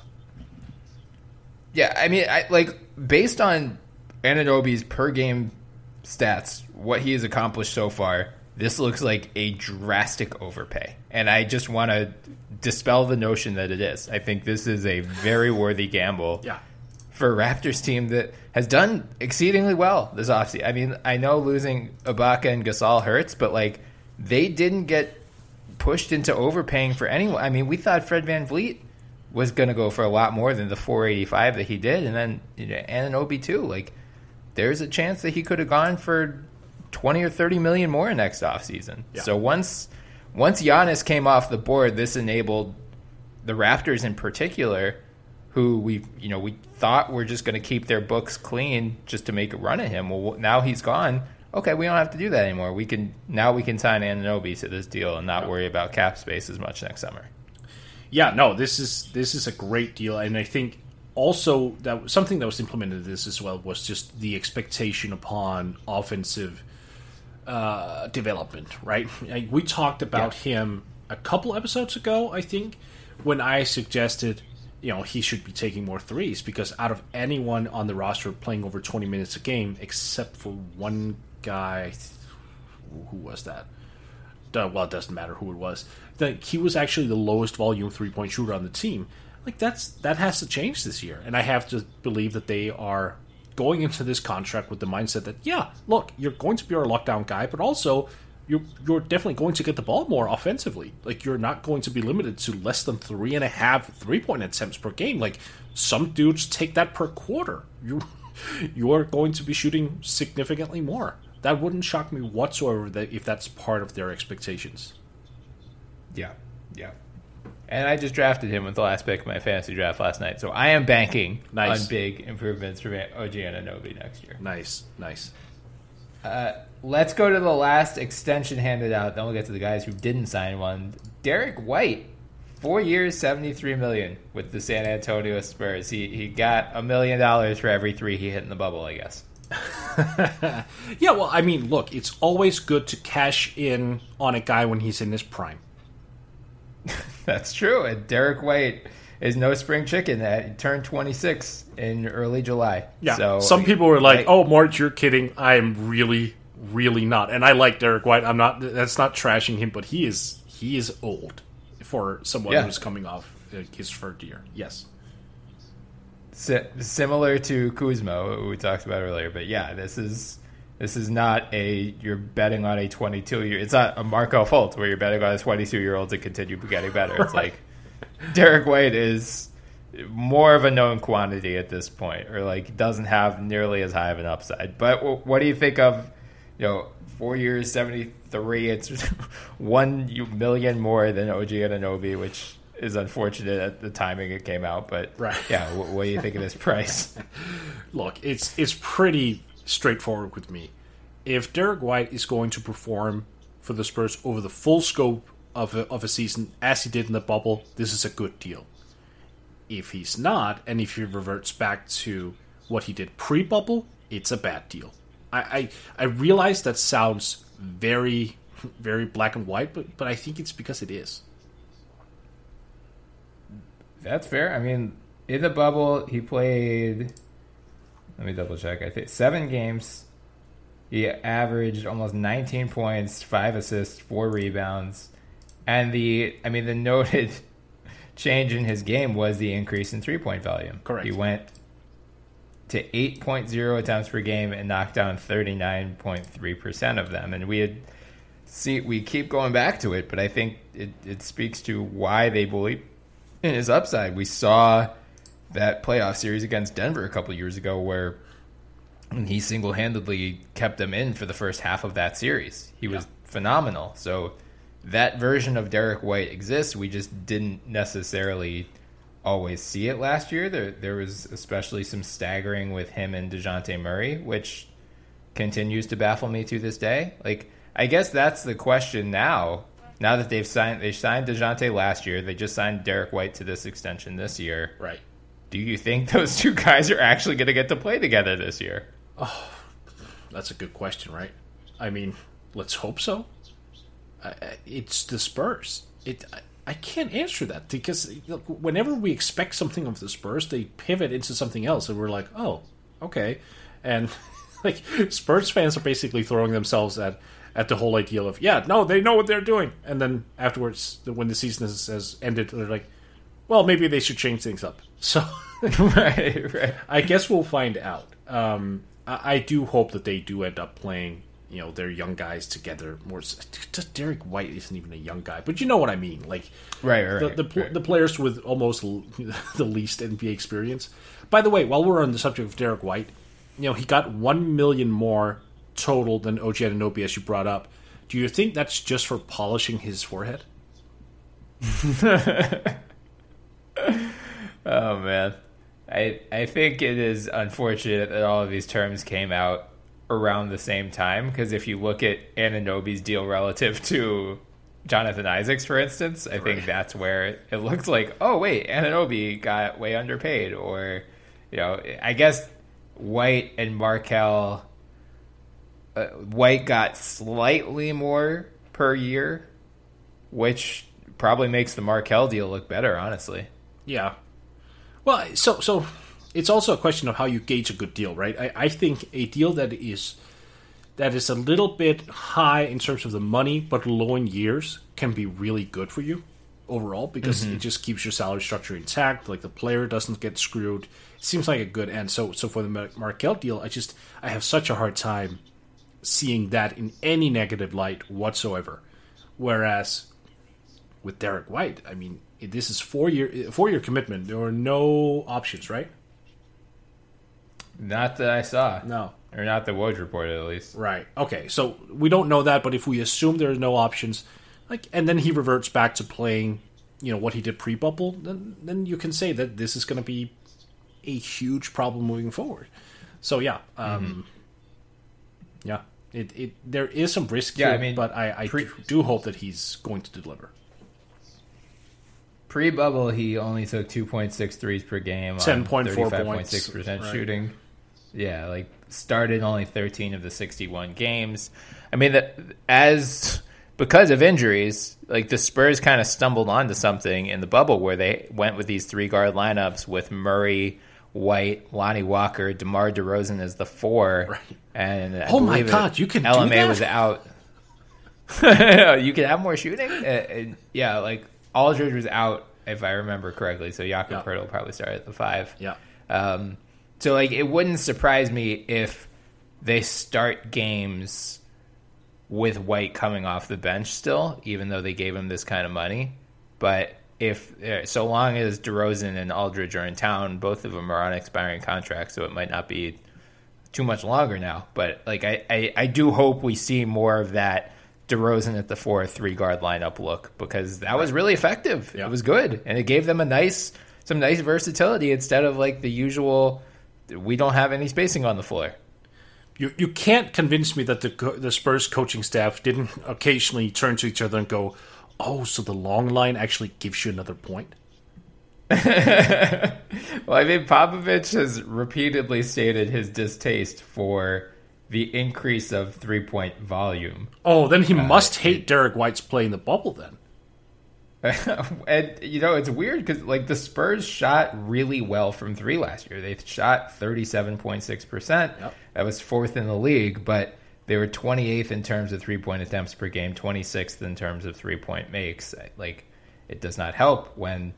[SPEAKER 1] Yeah, I mean, based on Anunoby's per game stats, what he has accomplished so far, this looks like a drastic overpay, and I just want to dispel the notion that it is. I think this is a very worthy gamble.
[SPEAKER 2] Yeah.
[SPEAKER 1] For a Raptors team that has done exceedingly well this offseason. I mean, I know losing Ibaka and Gasol hurts, but they didn't get pushed into overpaying for anyone. I mean, we thought Fred VanVleet was going to go for a lot more than the $485 that he did, and then Anunoby too. There's a chance that he could have gone for 20 or 30 million more next offseason. Yeah. So once Giannis came off the board, this enabled the Raptors in particular, who we thought were just going to keep their books clean just to make a run at him. Well, now he's gone. Okay, we don't have to do that anymore. We can sign Anunoby to this deal and not worry about cap space as much next summer.
[SPEAKER 2] Yeah, no, this is a great deal, and I think also that something that was implemented in this as well was just the expectation upon offensive development, right? We talked about him a couple episodes ago, I think, when I suggested he should be taking more threes because out of anyone on the roster playing over 20 minutes a game, except for one guy, who was that? Well, it doesn't matter who it was. He was actually the lowest volume 3-point shooter on the team. That has to change this year, and I have to believe that they are going into this contract with the mindset that you're going to be our lockdown guy, but also you're definitely going to get the ball more offensively. You're not going to be limited to less than 3.5 3-point attempts per game. Some dudes take that per quarter. You are going to be shooting significantly more. That wouldn't shock me whatsoever if that's part of their expectations.
[SPEAKER 1] Yeah. And I just drafted him with the last pick of my fantasy draft last night, so I am banking on big improvements from OG Anunoby next year.
[SPEAKER 2] Nice.
[SPEAKER 1] Let's go to the last extension handed out. Then we'll get to the guys who didn't sign one. Derek White, 4 years, $73 million with the San Antonio Spurs. He got $1 million for every 3 he hit in the bubble, I guess.
[SPEAKER 2] Yeah, well, I mean, look, it's always good to cash in on a guy when he's in his prime.
[SPEAKER 1] That's true. And Derek White is no spring chicken. He turned 26 in early July.
[SPEAKER 2] Yeah.
[SPEAKER 1] So
[SPEAKER 2] some people were like, "Oh, Mort, you're kidding." I am really, really not. And I like Derek White. I'm not. That's not trashing him, but he is old for someone who's coming off his third year. Yes.
[SPEAKER 1] Similar to Kuzma, who we talked about earlier. But yeah, this is not you're betting on a 22-year. It's not a Markelle Fultz where you're betting on a 22-year-old to continue getting better. It's like Derek White is more of a known quantity at this point, or doesn't have nearly as high of an upside. But what do you think of 4 years, 73? It's $1 million more than OG Anunoby, which is unfortunate at the timing it came out. But yeah, what do you think of this price?
[SPEAKER 2] Look, it's pretty straightforward with me. If Derek White is going to perform for the Spurs over the full scope of a season as he did in the bubble, this is a good deal. If he's not, and if he reverts back to what he did pre-bubble, it's a bad deal. I realize that sounds very, very black and white, but I think it's because it is.
[SPEAKER 1] That's fair. I mean, in the bubble, he played... Let me double check. I think 7 games. He averaged almost 19 points, 5 assists, 4 rebounds. And the noted change in his game was the increase in 3-point volume.
[SPEAKER 2] Correct.
[SPEAKER 1] He went to 8.0 attempts per game and knocked down 39.3% of them. And we keep going back to it, but I think it speaks to why they believe in his upside. We saw that playoff series against Denver a couple years ago where he single-handedly kept them in for the first half of that series. He was phenomenal. So that version of Derek White exists. We just didn't necessarily always see it last year. There was especially some staggering with him and DeJounte Murray, which continues to baffle me to this day. I guess that's the question now. Now that they signed DeJounte last year, they just signed Derek White to this extension this year.
[SPEAKER 2] Right.
[SPEAKER 1] Do you think those two guys are actually going to get to play together this year?
[SPEAKER 2] That's a good question, right? I mean, let's hope so. It's the Spurs. I can't answer that because whenever we expect something of the Spurs, they pivot into something else, and we're like, oh, okay. And like Spurs fans are basically throwing themselves at the whole idea of, yeah, no, they know what they're doing. And then afterwards, when the season has ended, they're like, well, maybe they should change things up. So
[SPEAKER 1] right.
[SPEAKER 2] I guess we'll find out. I do hope that they do end up playing, their young guys together more. Just Derek White isn't even a young guy, but you know what I mean. Like, the players with almost the least NBA experience. By the way, while we're on the subject of Derek White, he got $1 million more total than OG Anunoby, as you brought up. Do you think that's just for polishing his forehead?
[SPEAKER 1] Oh man, I think it is unfortunate that all of these terms came out around the same time, because if you look at Anunoby's deal relative to Jonathan Isaac's, for instance, I think that's where it looks like, oh wait, Anunoby got way underpaid, or I guess White and Markelle. White got slightly more per year, which probably makes the Markelle deal look better, honestly.
[SPEAKER 2] Yeah. Well, so it's also a question of how you gauge a good deal, right? I think a deal that is a little bit high in terms of the money, but low in years, can be really good for you overall, because it just keeps your salary structure intact. Like, the player doesn't get screwed. It seems like a good end. So for the Markelle deal, I have such a hard time seeing that in any negative light whatsoever. Whereas with Derek White, I mean, this is 4-year commitment. There were no options, right?
[SPEAKER 1] Not that I saw.
[SPEAKER 2] No.
[SPEAKER 1] Or not that Woj reported, at least.
[SPEAKER 2] Right. Okay, so we don't know that, but if we assume there are no options, and then he reverts back to playing, what he did pre-bubble, then you can say that this is going to be a huge problem moving forward. So yeah, yeah, there is some risk here, but I do hope that he's going to deliver.
[SPEAKER 1] Pre-bubble, he only took 2.6 threes per game,
[SPEAKER 2] 10.4
[SPEAKER 1] 35.6% shooting. Yeah, started only 13 of the 61 games. I mean, because of injuries, the Spurs kind of stumbled onto something in the bubble where they went with these 3-guard lineups with Murray, White, Lonnie Walker, DeMar DeRozan as the 4. Right. And
[SPEAKER 2] oh my God, you can
[SPEAKER 1] LMA
[SPEAKER 2] do that?
[SPEAKER 1] was out. You can have more shooting? Yeah, Aldridge was out, if I remember correctly, so Jakob Poeltl probably started at the 5.
[SPEAKER 2] Yeah.
[SPEAKER 1] So, it wouldn't surprise me if they start games with White coming off the bench still, even though they gave him this kind of money. But so long as DeRozan and Aldridge are in town, both of them are on expiring contracts, so it might not be too much longer now. But, I do hope we see more of that DeRozan at the 4 3-guard lineup look, because that was really effective. Yeah. It was good, and it gave them some nice versatility instead of the usual, we don't have any spacing on the floor.
[SPEAKER 2] You can't convince me that the Spurs coaching staff didn't occasionally turn to each other and go, oh, so the long line actually gives you another point?
[SPEAKER 1] Well, I mean, Popovich has repeatedly stated his distaste for the increase of 3-point volume.
[SPEAKER 2] Oh, then he must hate Derek White's play in the bubble then.
[SPEAKER 1] And, it's weird because, the Spurs shot really well from 3 last year. They shot 37.6%. Yep. That was 4th in the league, but they were 28th in terms of 3-point attempts per game, 26th in terms of 3-point makes. It does not help when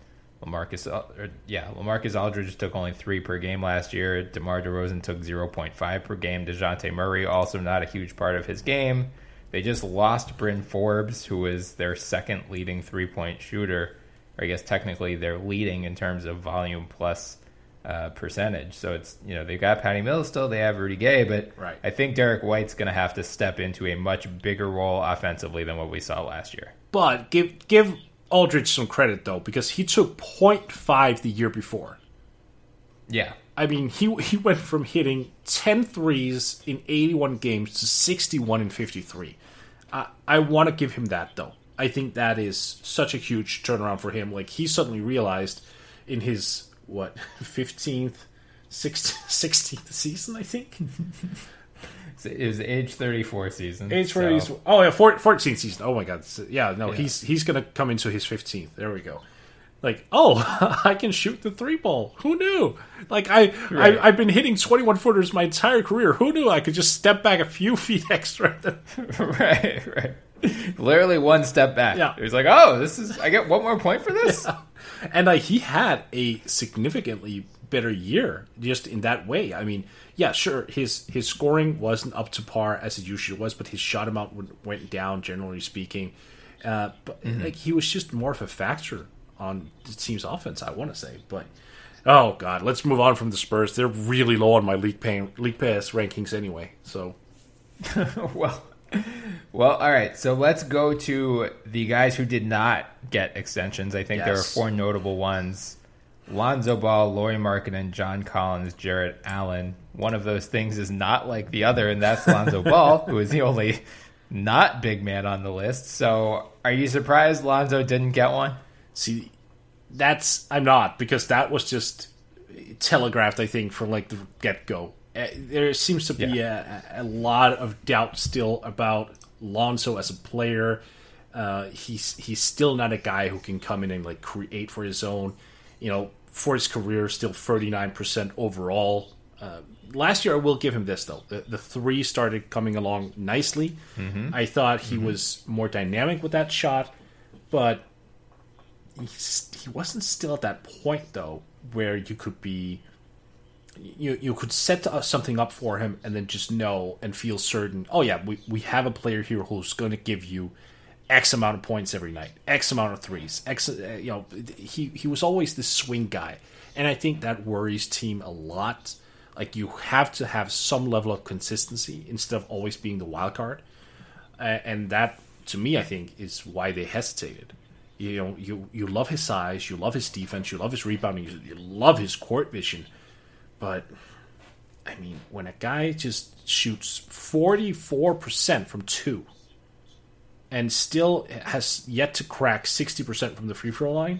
[SPEAKER 1] LaMarcus Aldridge took only 3 per game last year. DeMar DeRozan took 0.5 per game. DeJounte Murray, also not a huge part of his game. They just lost Bryn Forbes, who is their second leading 3-point shooter. Or I guess technically they're leading in terms of volume plus percentage. So it's, they've got Patty Mills still, they have Rudy Gay, but
[SPEAKER 2] right.
[SPEAKER 1] I think Derek White's going to have to step into a much bigger role offensively than what we saw last year.
[SPEAKER 2] But give Aldridge some credit, though, because he took 0.5 the year before.
[SPEAKER 1] Yeah.
[SPEAKER 2] I mean, he went from hitting 10 threes in 81 games to 61 in 53. I want to give him that, though. I think that is such a huge turnaround for him. He suddenly realized in his, 15th 16th season, I think.
[SPEAKER 1] It was age 34 season.
[SPEAKER 2] Age 30. So. Oh yeah, 14th season. Oh my god. Yeah, no, yeah. He's gonna come into his 15th. There we go. Like, oh, I can shoot the 3-ball. Who knew? Like, I've been hitting 21-footers my entire career. Who knew I could just step back a few feet extra?
[SPEAKER 1] Right. Literally one step back.
[SPEAKER 2] Yeah.
[SPEAKER 1] He was like, oh, I get one more point for this?
[SPEAKER 2] Yeah. And he had a significantly better year just in that way. I mean, yeah, sure, his scoring wasn't up to par as it usually was, but his shot amount went down, generally speaking. But like, he was just more of a factor on the team's offense, I want to say. But oh god, let's move on from the Spurs. They're really low on my league pass rankings anyway. So,
[SPEAKER 1] well, all right. So let's go to the guys who did not get extensions. I think there are 4 notable ones: Lonzo Ball, Lauri Markkanen, John Collins, Jarrett Allen. One of those things is not like the other, and that's Lonzo Ball, who is the only not big man on the list. So, are you surprised Lonzo didn't get one?
[SPEAKER 2] See, I'm not, because that was just telegraphed, I think, from like the get-go. There seems to be a lot of doubt still about Lonzo as a player. He's still not a guy who can come in and like create for his own. For his career, still 39% overall. Last year, I will give him this, though. The 3 started coming along nicely. Mm-hmm. I thought he was more dynamic with that shot, but he wasn't still at that point, though, where you could be... You could set something up for him and then just know and feel certain, oh yeah, we have a player here who's going to give you X amount of points every night, X amount of threes, he was always this swing guy. And I think that worries team a lot. Like, you have to have some level of consistency instead of always being the wild card. And that, to me, I think, is why they hesitated. You love his size, you love his defense, you love his rebounding, you love his court vision. But, I mean, when a guy just shoots 44% from 2 and still has yet to crack 60% from the free throw line,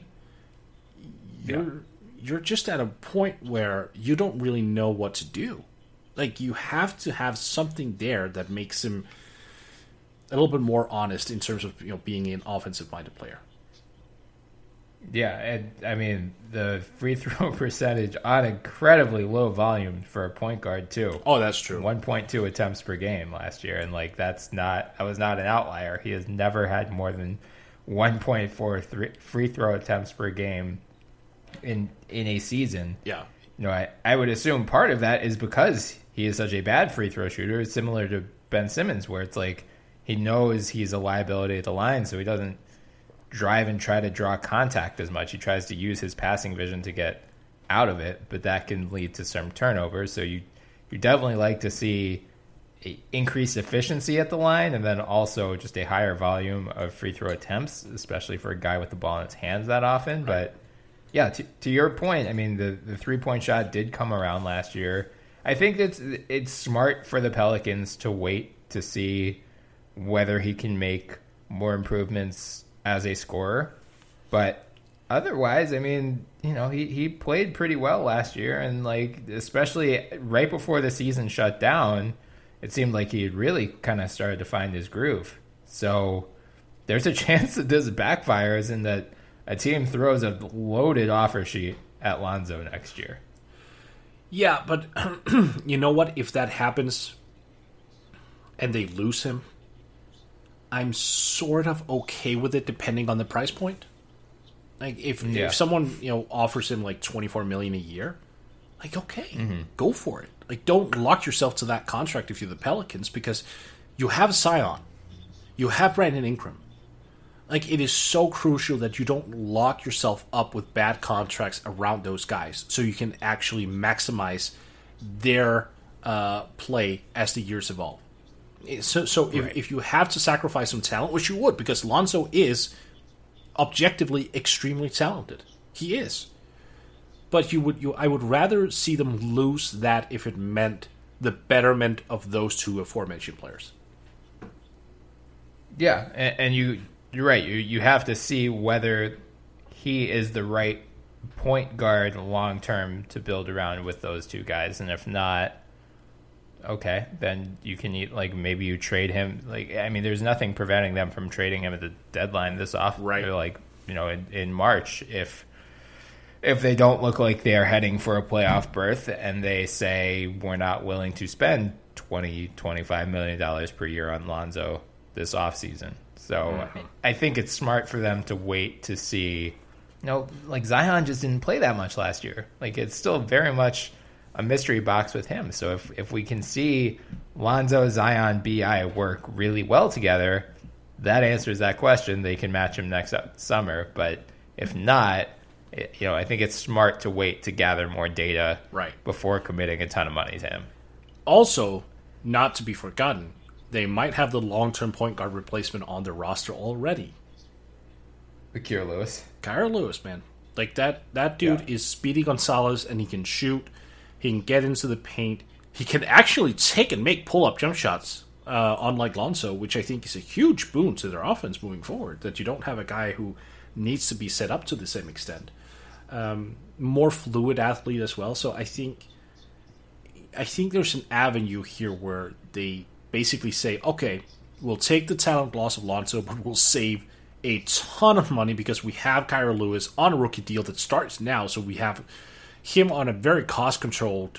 [SPEAKER 2] you're just at a point where you don't really know what to do. Like, you have to have something there that makes him a little bit more honest in terms of being an offensive-minded player.
[SPEAKER 1] Yeah, and I mean, the free throw percentage on incredibly low volume for a point guard, too.
[SPEAKER 2] Oh, that's true.
[SPEAKER 1] 1.2 attempts per game last year, and like that was not an outlier. He has never had more than 1.4 free throw attempts per game in a season.
[SPEAKER 2] Yeah.
[SPEAKER 1] I would assume part of that is because he is such a bad free throw shooter. It's similar to Ben Simmons, where it's like he knows he's a liability at the line, so he doesn't drive and try to draw contact as much. He tries to use his passing vision to get out of it, but that can lead to some turnovers. So you definitely like to see increased efficiency at the line, and then also just a higher volume of free throw attempts, especially for a guy with the ball in his hands that often. Right. But yeah, to your point, I mean, the 3-point shot did come around last year. I think it's smart for the Pelicans to wait to see whether he can make more improvements as a scorer. But otherwise, I mean, he played pretty well last year, and like, especially right before the season shut down, it seemed like he had really kind of started to find his groove. So there's a chance that this backfires and that a team throws a loaded offer sheet at Lonzo next year.
[SPEAKER 2] Yeah, but you know what? If that happens and they lose him, I'm sort of okay with it, depending on the price point. Like, if someone offers him like $24 million a year, like, okay, go for it. Like, don't lock yourself to that contract if you're the Pelicans, because you have Zion, you have Brandon Ingram. Like, it is so crucial that you don't lock yourself up with bad contracts around those guys, so you can actually maximize their play as the years evolve. So if you have to sacrifice some talent, which you would, because Lonzo is objectively extremely talented. He is. But I would rather see them lose that if it meant the betterment of those two aforementioned players.
[SPEAKER 1] Yeah, and you're right. You have to see whether he is the right point guard long term to build around with those two guys, and if not, okay, then you can maybe you trade him. There's nothing preventing them from trading him at the deadline this off,
[SPEAKER 2] right?
[SPEAKER 1] Or in March if they don't look like they are heading for a playoff berth and they say we're not willing to spend $20-25 million per year on Lonzo this offseason. So I think it's smart for them to wait to see. Zion just didn't play that much last year. It's still very much a mystery box with him. So if we can see Lonzo, Zion, BI work really well together, that answers that question. They can match him next summer. But if not, I think it's smart to wait to gather more data before committing a ton of money to him.
[SPEAKER 2] Also, not to be forgotten, they might have the long-term point guard replacement on their roster already.
[SPEAKER 1] Kira Lewis, man.
[SPEAKER 2] That dude is Speedy Gonzalez, and he can shoot. He can get into the paint. He can actually take and make pull-up jump shots, unlike Lonzo, which I think is a huge boon to their offense moving forward, that you don't have a guy who needs to be set up to the same extent. More fluid athlete as well, so I think there's an avenue here where they basically say, okay, we'll take the talent loss of Lonzo, but we'll save a ton of money because we have Kira Lewis on a rookie deal that starts now, so we have him on a very cost-controlled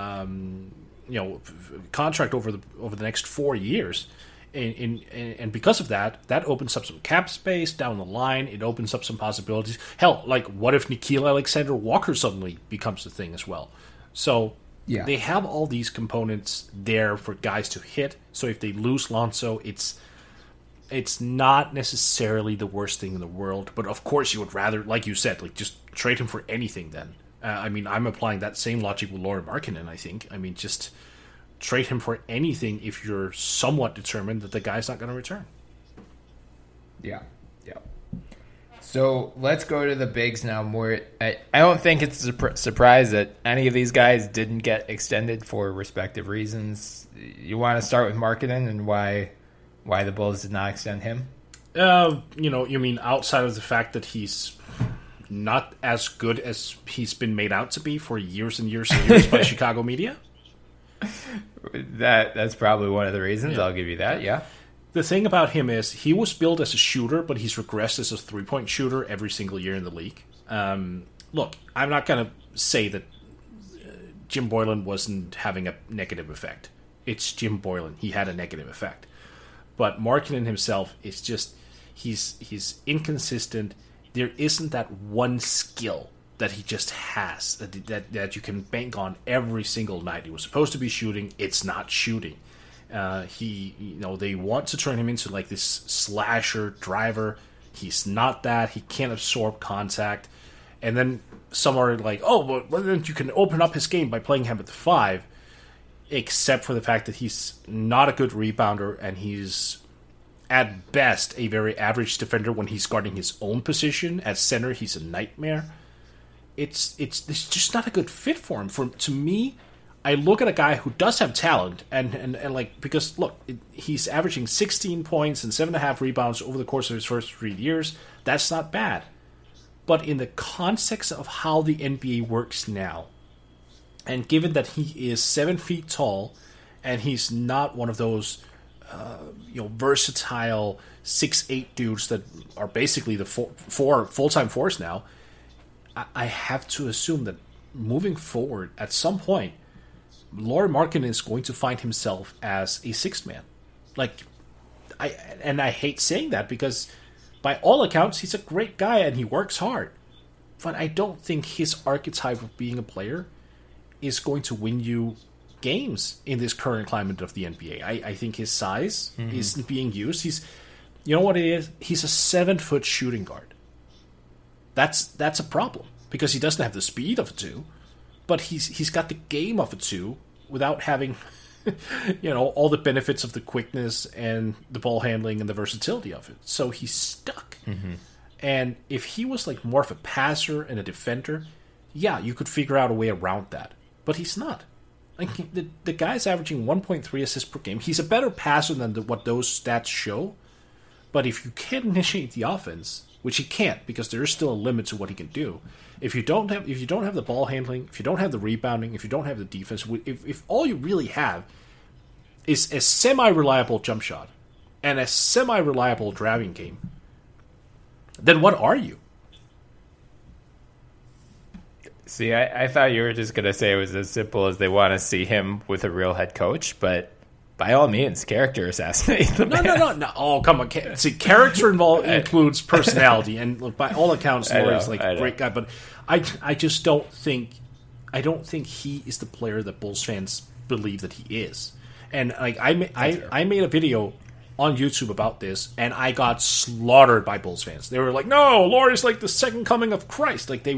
[SPEAKER 2] contract over the next 4 years. And because of that opens up some cap space down the line. It opens up some possibilities. Hell, what if Nickeil Alexander-Walker suddenly becomes the thing as well? So they have all these components there for guys to hit. So if they lose Lonzo, it's not necessarily the worst thing in the world. But of course, you would rather, like you said, just trade him for anything then. I'm applying that same logic with Lauri Markkanen, I think. Just trade him for anything if you're somewhat determined that the guy's not going to return.
[SPEAKER 1] Yeah. So let's go to the bigs now. I don't think it's a surprise that any of these guys didn't get extended for respective reasons. You want to start with Markkanen and why the Bulls did not extend him?
[SPEAKER 2] You mean outside of the fact that he's not as good as he's been made out to be for years and years and years by Chicago media?
[SPEAKER 1] That's probably one of the reasons. Yeah. I'll give you that, yeah.
[SPEAKER 2] The thing about him is he was billed as a shooter, but he's regressed as a three-point shooter every single year in the league. Look, I'm not going to say that Jim Boylen wasn't having a negative effect. It's Jim Boylen. He had a negative effect. But Markkanen himself is just, he's inconsistent. There isn't that one skill that he just has that you can bank on every single night. He was supposed to be shooting. It's not shooting. They want to turn him into this slasher driver. He's not that. He can't absorb contact. And then some are like, oh, well, then you can open up his game by playing him at the 5, except for the fact that he's not a good rebounder, and he's at best a very average defender when he's guarding his own position. At center, he's a nightmare. It's just not a good fit for him. To me, I look at a guy who does have talent, and because look, he's averaging 16 points and 7.5 rebounds over the course of his first 3 years. That's not bad. But in the context of how the NBA works now, and given that he is 7 feet tall, and he's not one of those versatile 6'8" dudes that are basically the four full-time force now, I have to assume that moving forward, at some point, Lauri Markkanen is going to find himself as a sixth man. I hate saying that because by all accounts, he's a great guy and he works hard. But I don't think his archetype of being a player is going to win you games in this current climate of the NBA. I think his size isn't being used. You know what it is? He's a 7-foot shooting guard. That's a problem because he doesn't have the speed of a 2, but he's got the game of a 2 without having all the benefits of the quickness and the ball handling and the versatility of it. So he's stuck. Mm-hmm. And if he was more of a passer and a defender, yeah, you could figure out a way around that. But he's not. The guy's averaging 1.3 assists per game. He's a better passer than what those stats show. But if you can't initiate the offense, which he can't because there is still a limit to what he can do. If you don't have the ball handling, if you don't have the rebounding, if you don't have the defense, if all you really have is a semi-reliable jump shot and a semi-reliable driving game, then what are you?
[SPEAKER 1] See, I thought you were just going to say it was as simple as they want to see him with a real head coach, but by all means, character assassinate the man.
[SPEAKER 2] No. Oh, come on. See, character includes personality, and look, by all accounts, Lauri's like a great guy, but I just don't think he is the player that Bulls fans believe that he is. And like I made a video on YouTube about this, and I got slaughtered by Bulls fans. They were like, "No, Lauri's like the second coming of Christ." Like they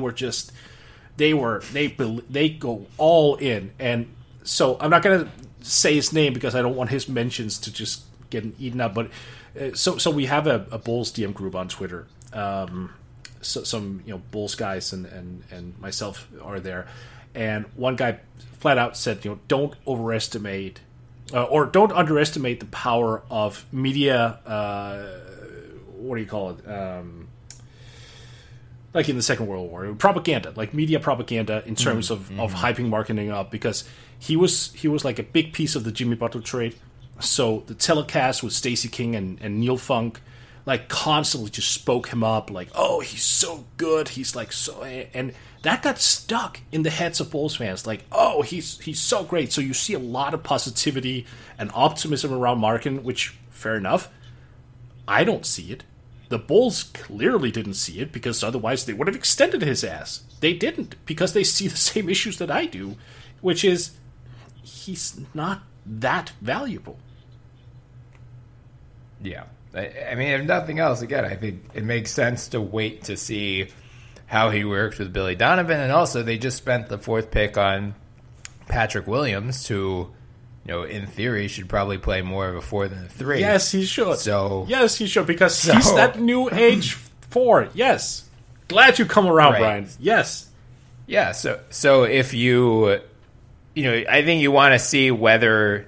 [SPEAKER 2] go all in, and so I'm not gonna say his name because I don't want his mentions to just get eaten up. But so we have a Bulls DM group on Twitter. So some Bulls guys and myself are there, and one guy flat out said, don't overestimate or don't underestimate the power of media. What do you call it? Like in the Second World War, propaganda, like media propaganda in terms of hyping marketing up, because he was like a big piece of the Jimmy Butler trade. So the telecast with Stacey King and Neil Funk, like constantly just spoke him up, like, oh, he's so good, he's like so, and that got stuck in the heads of Bulls fans, like, oh, he's so great. So you see a lot of positivity and optimism around Markin, which fair enough. I don't see it. The Bulls clearly didn't see it, because otherwise they would have extended his ass. They didn't, because they see the same issues that I do, which is he's not that valuable.
[SPEAKER 1] Yeah. I mean, if nothing else, again, I think it makes sense to wait to see how he works with Billy Donovan. And also, they just spent the 4th pick on Patrick Williams, who, in theory, should probably play more of a 4 than a 3.
[SPEAKER 2] Yes, he should. Yes, he should, because
[SPEAKER 1] he's
[SPEAKER 2] that new age 4. Yes. Glad you come around, right, Brian. Yes.
[SPEAKER 1] Yeah, so if you, I think you want to see whether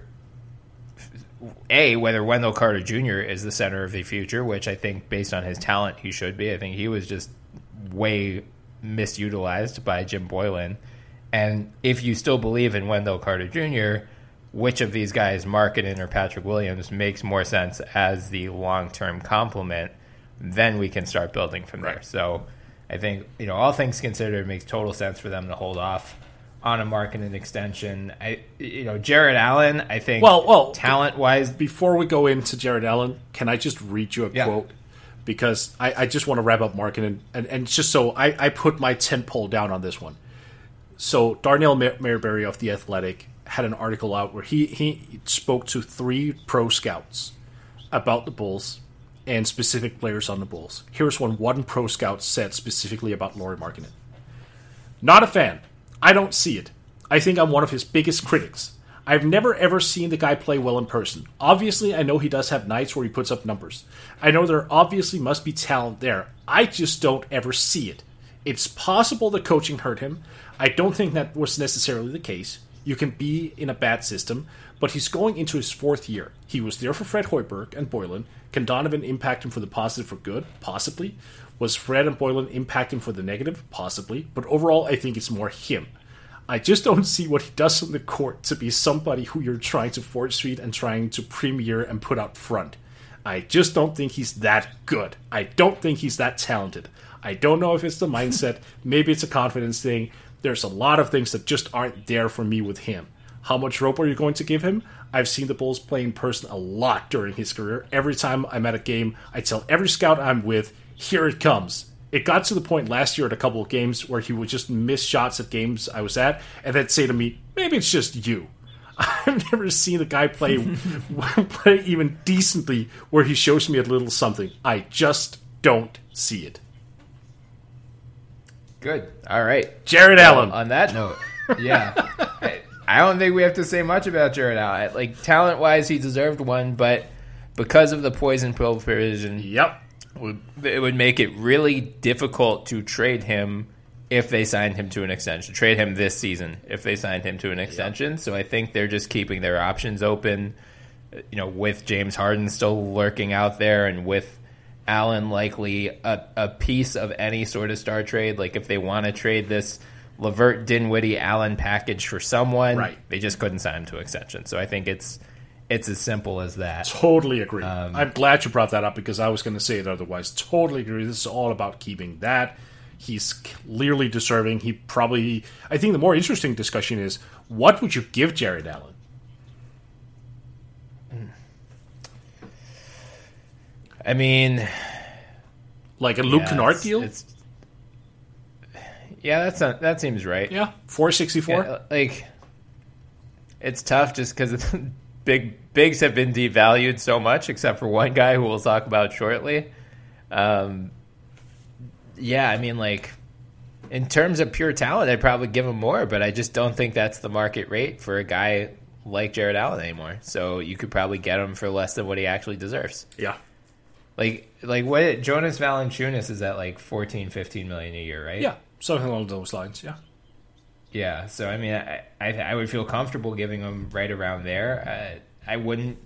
[SPEAKER 1] Wendell Carter Jr. is the center of the future, which I think, based on his talent, he should be. I think he was just way misutilized by Jim Boylan. And if you still believe in Wendell Carter Jr., which of these guys, Markkanen or Patrick Williams, makes more sense as the long-term complement, then we can start building from there. So I think, all things considered, it makes total sense for them to hold off on a Markkanen extension. Jared Allen, I think, talent-wise...
[SPEAKER 2] Before we go into Jared Allen, can I just read you a quote? Because I just want to wrap up Markkanen, and just so I put my tent pole down on this one. So Darnell Mayberry of The Athletic had an article out where he spoke to 3 pro scouts about the Bulls and specific players on the Bulls. Here's one pro scout said specifically about Lauri Markkanen. Not a fan. I don't see it. I think I'm one of his biggest critics. I've never ever seen the guy play well in person. Obviously, I know he does have nights where he puts up numbers. I know there obviously must be talent there. I just don't ever see it. It's possible the coaching hurt him. I don't think that was necessarily the case. You can be in a bad system, but he's going into his 4th year. He was there for Fred Hoiberg and Boylan. Can Donovan impact him for the positive for good? Possibly. Was Fred and Boylan impact him for the negative? Possibly. But overall, I think it's more him. I just don't see what he does on the court to be somebody who you're trying to force feed and trying to premiere and put out front. I just don't think he's that good. I don't think he's that talented. I don't know if it's the mindset. Maybe it's a confidence thing. There's a lot of things that just aren't there for me with him. How much rope are you going to give him? I've seen the Bulls play in person a lot during his career. Every time I'm at a game, I tell every scout I'm with, here it comes. It got to the point last year at a couple of games where he would just miss shots at games I was at, and then say to me, maybe it's just you. I've never seen the guy play even decently where he shows me a little something. I just don't see it.
[SPEAKER 1] Good. All right.
[SPEAKER 2] Jared Allen.
[SPEAKER 1] On that note, yeah. I don't think we have to say much about Jared Allen. Like, talent-wise, he deserved one, but because of the poison pill provision, it would make it really difficult to trade him if they signed him to an extension. Trade him this season if they signed him to an extension. Yep. So I think they're just keeping their options open, with James Harden still lurking out there, and with Allen likely a piece of any sort of star trade. Like if they want to trade this LeVert, Dinwiddie, Allen package for someone,
[SPEAKER 2] right,
[SPEAKER 1] they just couldn't sign him to extension. So I think it's as simple as that.
[SPEAKER 2] Totally agree. I'm glad you brought that up because I was going to say it otherwise. Totally agree. This is all about keeping that. He's clearly deserving. I think the more interesting discussion is, what would you give Jared Allen?
[SPEAKER 1] I mean,
[SPEAKER 2] like a Luke Kennard deal?
[SPEAKER 1] That seems right.
[SPEAKER 2] Yeah, 464.
[SPEAKER 1] Yeah, like, it's tough just because bigs have been devalued so much, except for one guy who we'll talk about shortly. Yeah, I mean, like, in terms of pure talent, I'd probably give him more, but I just don't think that's the market rate for a guy like Jared Allen anymore. So you could probably get him for less than what he actually deserves.
[SPEAKER 2] Yeah.
[SPEAKER 1] Like what Jonas Valanciunas is at like 14-15 million a year, right?
[SPEAKER 2] Yeah, something along those lines, yeah.
[SPEAKER 1] Yeah, so I mean, I would feel comfortable giving him right around there. I wouldn't.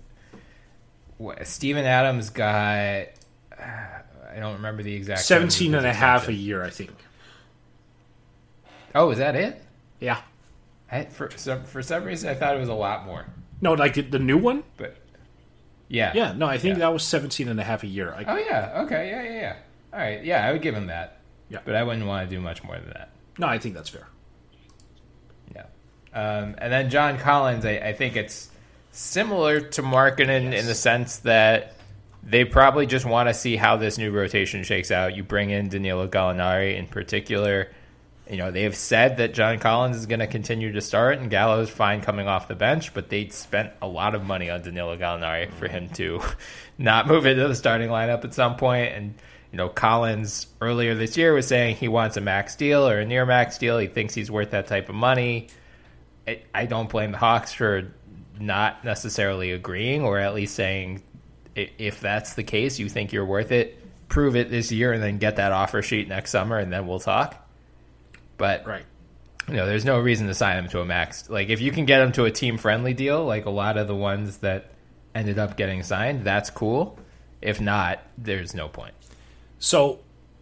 [SPEAKER 1] Steven Adams got, I don't remember the exact
[SPEAKER 2] 17 and a half a year, I think.
[SPEAKER 1] Oh, is that it?
[SPEAKER 2] Yeah.
[SPEAKER 1] For some reason, I thought it was a lot more.
[SPEAKER 2] No, like the new one?
[SPEAKER 1] But yeah.
[SPEAKER 2] Yeah, no, I think that was 17 and a half a year.
[SPEAKER 1] Oh, yeah. Okay, yeah. All right, yeah, I would give him that.
[SPEAKER 2] Yeah.
[SPEAKER 1] But I wouldn't want to do much more than that.
[SPEAKER 2] No, I think that's fair.
[SPEAKER 1] Yeah. And then John Collins, I think it's similar to Markkanen in the sense that they probably just want to see how this new rotation shakes out. You bring in Danilo Gallinari in particular. You know, they've said that John Collins is going to continue to start and Gallo's fine coming off the bench, but they spent a lot of money on Danilo Gallinari for him to not move into the starting lineup at some point. And, you know, Collins earlier this year was saying he wants a max deal or a near max deal. He thinks he's worth that type of money. I don't blame the Hawks for not necessarily agreeing, or at least saying, if that's the case, you think you're worth it, prove it this year and then get that offer sheet next summer and then we'll talk. But,
[SPEAKER 2] right,
[SPEAKER 1] you know, there's no reason to sign him to a max. Like, if you can get him to a team-friendly deal, like a lot of the ones that ended up getting signed, that's cool. If not, there's no point.
[SPEAKER 2] So,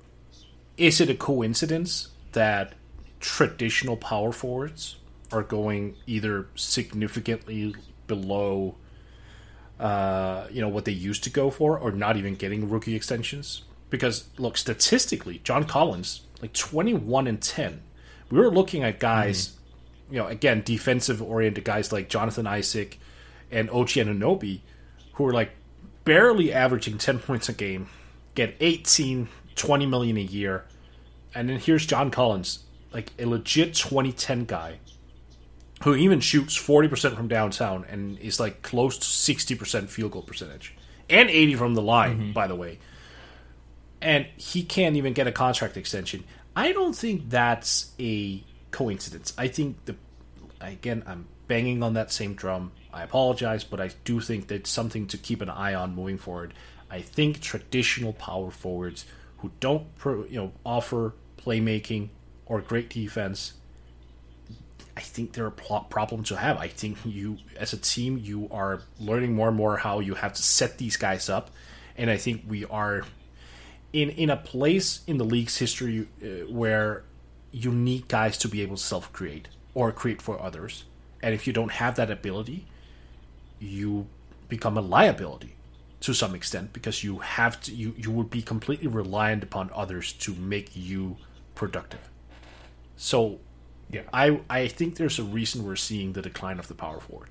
[SPEAKER 2] is it a coincidence that traditional power forwards are going either significantly below, what they used to go for, or not even getting rookie extensions? Because, look, statistically, John Collins, like 21 and 10. We were looking at guys, again, defensive-oriented guys like Jonathan Isaac and OG Anunoby, who were like barely averaging 10 points a game, get 18, 20 million a year. And then here's John Collins, like a legit 2010 guy, who even shoots 40% from downtown and is like close to 60% field goal percentage. And 80 from the line, by the way. And he can't even get a contract extension. I don't think that's a coincidence. I think again, I'm banging on that same drum. I apologize, but I do think that's something to keep an eye on moving forward. I think traditional power forwards who don't offer playmaking or great defense, I think they're a problem to have. I think you, as a team, you are learning more and more how you have to set these guys up. And I think we are in a place in the league's history where you need guys to be able to self-create or create for others. And if you don't have that ability, you become a liability to some extent, because you have to you would be completely reliant upon others to make you productive. So yeah, I think there's a reason we're seeing the decline of the power forward.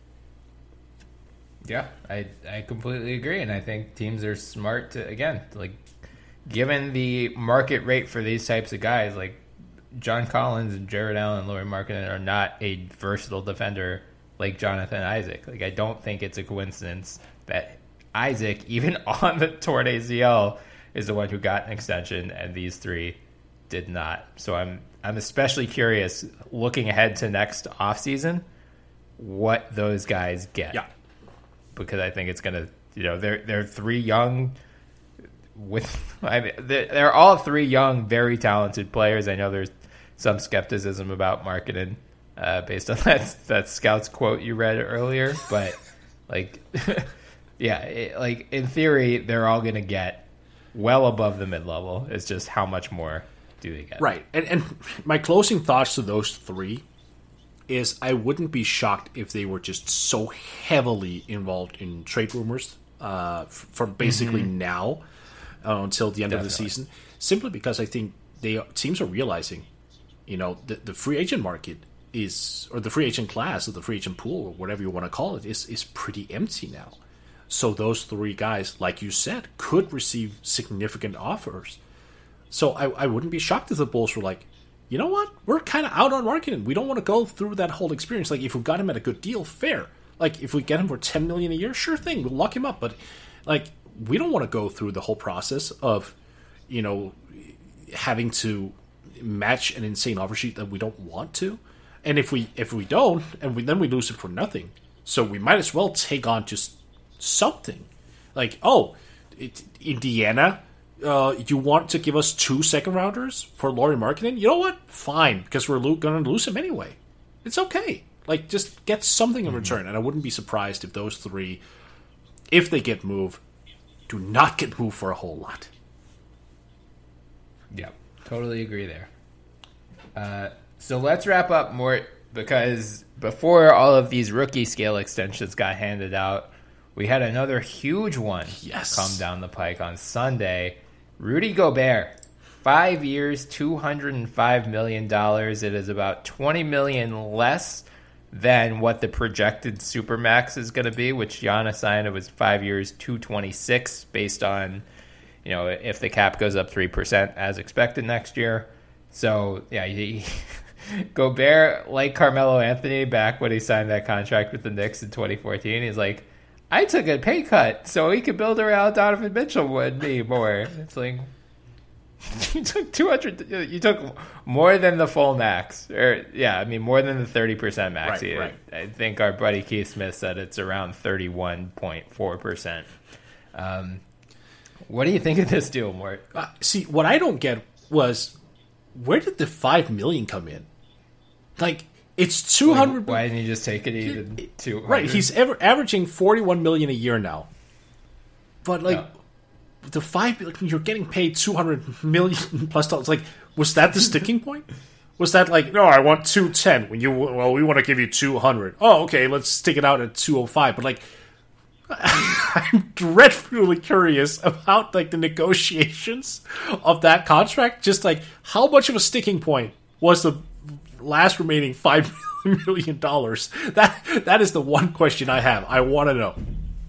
[SPEAKER 1] Yeah, I completely agree, and I think teams are smart to, again, like, given the market rate for these types of guys, like John Collins and Jared Allen and Lauri Markkanen are not a versatile defender like Jonathan Isaac. Like, I don't think it's a coincidence that Isaac, even on the torn ACL, is the one who got an extension, and these three did not. So I'm especially curious, looking ahead to next offseason, what those guys get.
[SPEAKER 2] Yeah.
[SPEAKER 1] Because I think it's going to, they're three young, they're all three young, very talented players. I know there's some skepticism about Markkanen based on that Scouts quote you read earlier, but like, yeah, in theory, they're all going to get well above the mid-level. It's just how much more do they get?
[SPEAKER 2] Right. And my closing thoughts to those three is I wouldn't be shocked if they were just so heavily involved in trade rumors from basically now until the end of the season, simply because I think teams are realizing, the free agent market is, or the free agent class, or the free agent pool, or whatever you want to call it, is pretty empty now. So those three guys, like you said, could receive significant offers. So I wouldn't be shocked if the Bulls were like, you know what? We're kind of out on marketing. We don't want to go through that whole experience. Like, if we got him at a good deal, fair. Like, if we get him for $10 million a year, sure thing, we'll lock him up. But like, we don't want to go through the whole process of, having to match an insane offer sheet that we don't want to. And if we don't, and then we lose it for nothing. So we might as well take on just something. Like, Indiana. You want to give us 2 second-rounders for Lauri Markkanen? You know what? Fine, because we're going to lose him anyway. It's okay. Like, just get something in return. And I wouldn't be surprised if those three, if they get moved, do not get moved for a whole lot.
[SPEAKER 1] Yep, totally agree there. So let's wrap up, Mort, because before all of these rookie scale extensions got handed out, we had another huge one come down the pike on Sunday. Rudy Gobert, 5 years, $205 million. It is about $20 million less than what the projected Supermax is going to be, which Giannis signed. It was 5 years, $226, based on, if the cap goes up 3% as expected next year. So, yeah, Gobert, like Carmelo Anthony back when he signed that contract with the Knicks in 2014, he's like, I took a pay cut so he could build around Donovan Mitchell would me more. It's like, you took 200. You took more than the full max, more than the 30% max.
[SPEAKER 2] Right.
[SPEAKER 1] I think our buddy Keith Smith said it's around 31.4%. What do you think of this deal, Mort?
[SPEAKER 2] See, what I don't get was, where did the $5 million come in? Like, it's 200.
[SPEAKER 1] Why didn't you just take it even 200?
[SPEAKER 2] Right, he's averaging $41 million a year now. But the $5 million, you're getting paid $200 million plus dollars. Like, was that the sticking point? Was that like, no, I want 210 when we want to give you 200. Oh, okay, let's stick it out at 205. But like, I'm dreadfully curious about like the negotiations of that contract. Just like, how much of a sticking point was the last remaining $5 million? That is the one question I have. I want to know.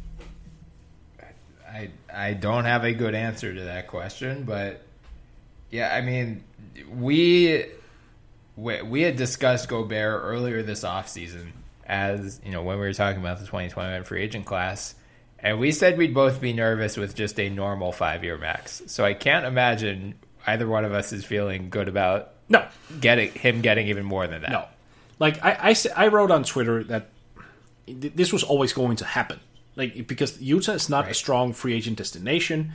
[SPEAKER 1] I don't have a good answer to that question, but yeah, I mean, we had discussed Gobert earlier this offseason, as when we were talking about the 2021 free agent class, and we said we'd both be nervous with just a normal 5-year max. So I can't imagine either one of us is feeling good about getting even more than that.
[SPEAKER 2] No, like I wrote on Twitter that this was always going to happen. Like, because Utah is not a strong free agent destination.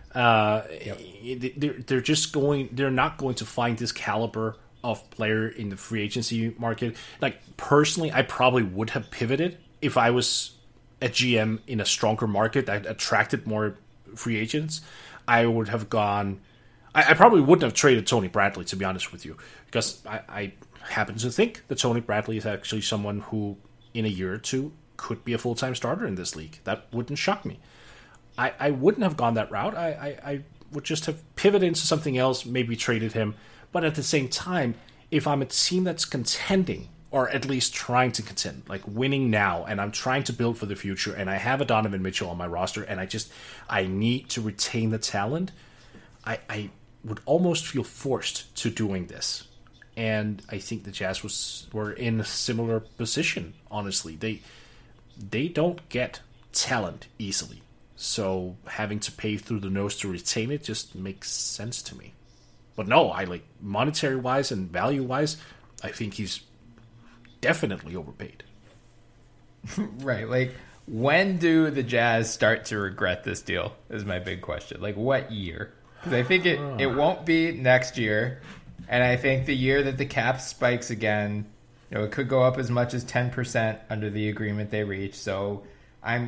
[SPEAKER 2] They're just they're not going to find this caliber of player in the free agency market. Like, personally, I probably would have pivoted if I was a GM in a stronger market that attracted more free agents. I would have gone. I probably wouldn't have traded Tony Bradley, to be honest with you, because I happen to think that Tony Bradley is actually someone who, in a year or two, could be a full-time starter in this league. That wouldn't shock me. I wouldn't have gone that route. I would just have pivoted into something else, maybe traded him. But at the same time, if I'm a team that's contending, or at least trying to contend, like winning now, and I'm trying to build for the future, and I have a Donovan Mitchell on my roster, and I need to retain the talent, I would almost feel forced to doing this. And I think the Jazz were in a similar position, honestly. They don't get talent easily. So having to pay through the nose to retain it just makes sense to me. But no, I like, monetary-wise and value-wise, I think he's definitely overpaid.
[SPEAKER 1] Right, like, when do the Jazz start to regret this deal is my big question. Like, what year? Because I think it won't be next year, and I think the year that the cap spikes again, it could go up as much as 10% under the agreement they reach. So I'm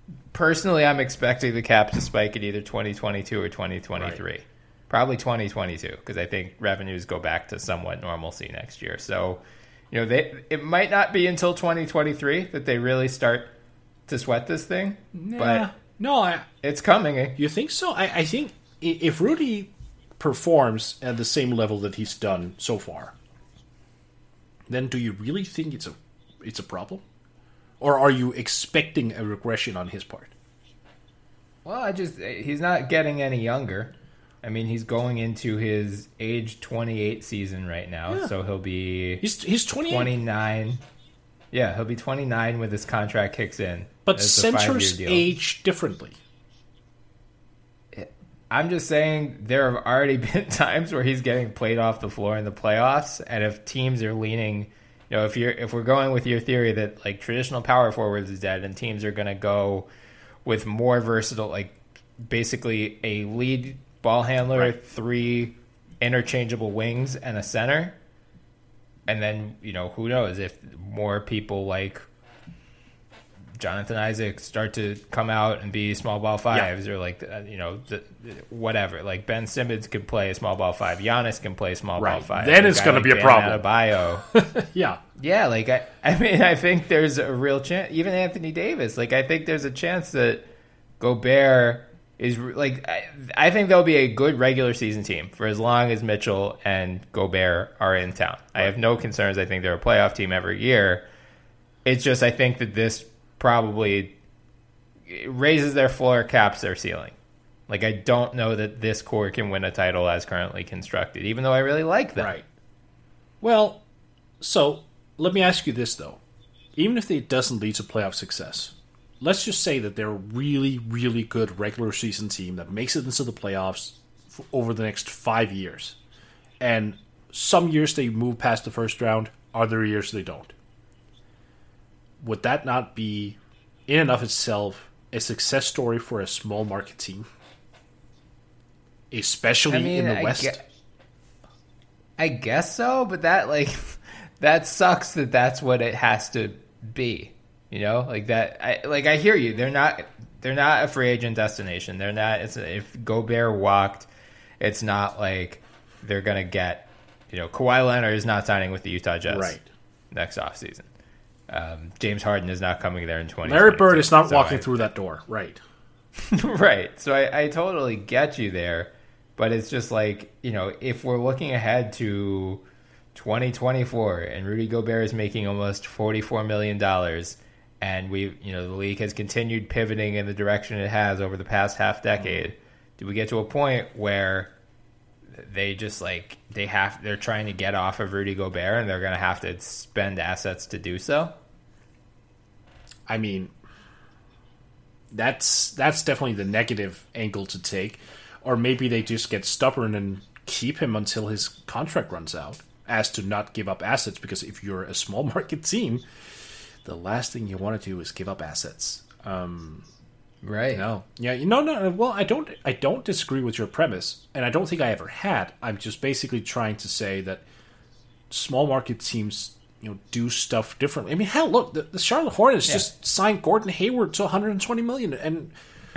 [SPEAKER 1] personally, I'm expecting the cap to spike in either 2022 or 2023. Right. Probably 2022, because I think revenues go back to somewhat normalcy next year. So, it might not be until 2023 that they really start to sweat this thing. But it's coming.
[SPEAKER 2] You think so? I think if Rudy performs at the same level that he's done so far, then do you really think it's a problem? Or are you expecting a regression on his part?
[SPEAKER 1] Well, he's not getting any younger. I mean, he's going into his age 28 season right now, so he'll be...
[SPEAKER 2] He's 28?
[SPEAKER 1] 29. Yeah, he'll be 29 when this contract kicks in.
[SPEAKER 2] But centers age differently.
[SPEAKER 1] I'm just saying there have already been times where he's getting played off the floor in the playoffs, and if teams are leaning... if we're going with your theory that like traditional power forwards is dead and teams are going to go with more versatile, like basically a lead ball handler, right, 3 interchangeable wings, and a center. And then, who knows if more people like Jonathan Isaac start to come out and be small ball fives, or like, whatever. Like Ben Simmons can play a small ball 5. Giannis can play small ball 5.
[SPEAKER 2] Then it's going to be a problem.
[SPEAKER 1] Adebayo.
[SPEAKER 2] Yeah.
[SPEAKER 1] Yeah, like, I think there's a real chance. Even Anthony Davis, like, I think there's a chance that Gobert is, like, I think they'll be a good regular season team for as long as Mitchell and Gobert are in town. I have no concerns. I think they're a playoff team every year. It's just I think that this probably raises their floor, caps their ceiling. Like, I don't know that this core can win a title as currently constructed, even though I really like them.
[SPEAKER 2] Right. Well, so let me ask you this, though. Even if it doesn't lead to playoff success, let's just say that they're a really, really good regular season team that makes it into the playoffs over the next 5 years. And some years they move past the first round, other years they don't. Would that not be, in and of itself, a success story for a small market team? Especially in the West?
[SPEAKER 1] I guess so, but that sucks that that's what it has to be. Like that. I hear you. They're not a free agent destination. They're not. If Gobert walked, it's not like they're gonna get. Kawhi Leonard is not signing with the Utah Jazz next offseason. James Harden is not coming there in 2020.
[SPEAKER 2] Larry Bird is not walking through that door. Right.
[SPEAKER 1] Right. So I totally get you there, but it's just like if we're looking ahead to 2024 and Rudy Gobert is making almost $44 million. And the league has continued pivoting in the direction it has over the past half decade. Do we get to a point where they just they're trying to get off of Rudy Gobert and they're going to have to spend assets to do so?
[SPEAKER 2] I mean, that's definitely the negative angle to take. Or maybe they just get stubborn and keep him until his contract runs out, as to not give up assets, because if you're a small market team, the last thing you want to do is give up assets.
[SPEAKER 1] Right.
[SPEAKER 2] No. Yeah. No. Well, I don't disagree with your premise, and I don't think I ever had. I'm just basically trying to say that small market teams, do stuff differently. I mean, hell, look, the Charlotte Hornets just signed Gordon Hayward to $120 million, and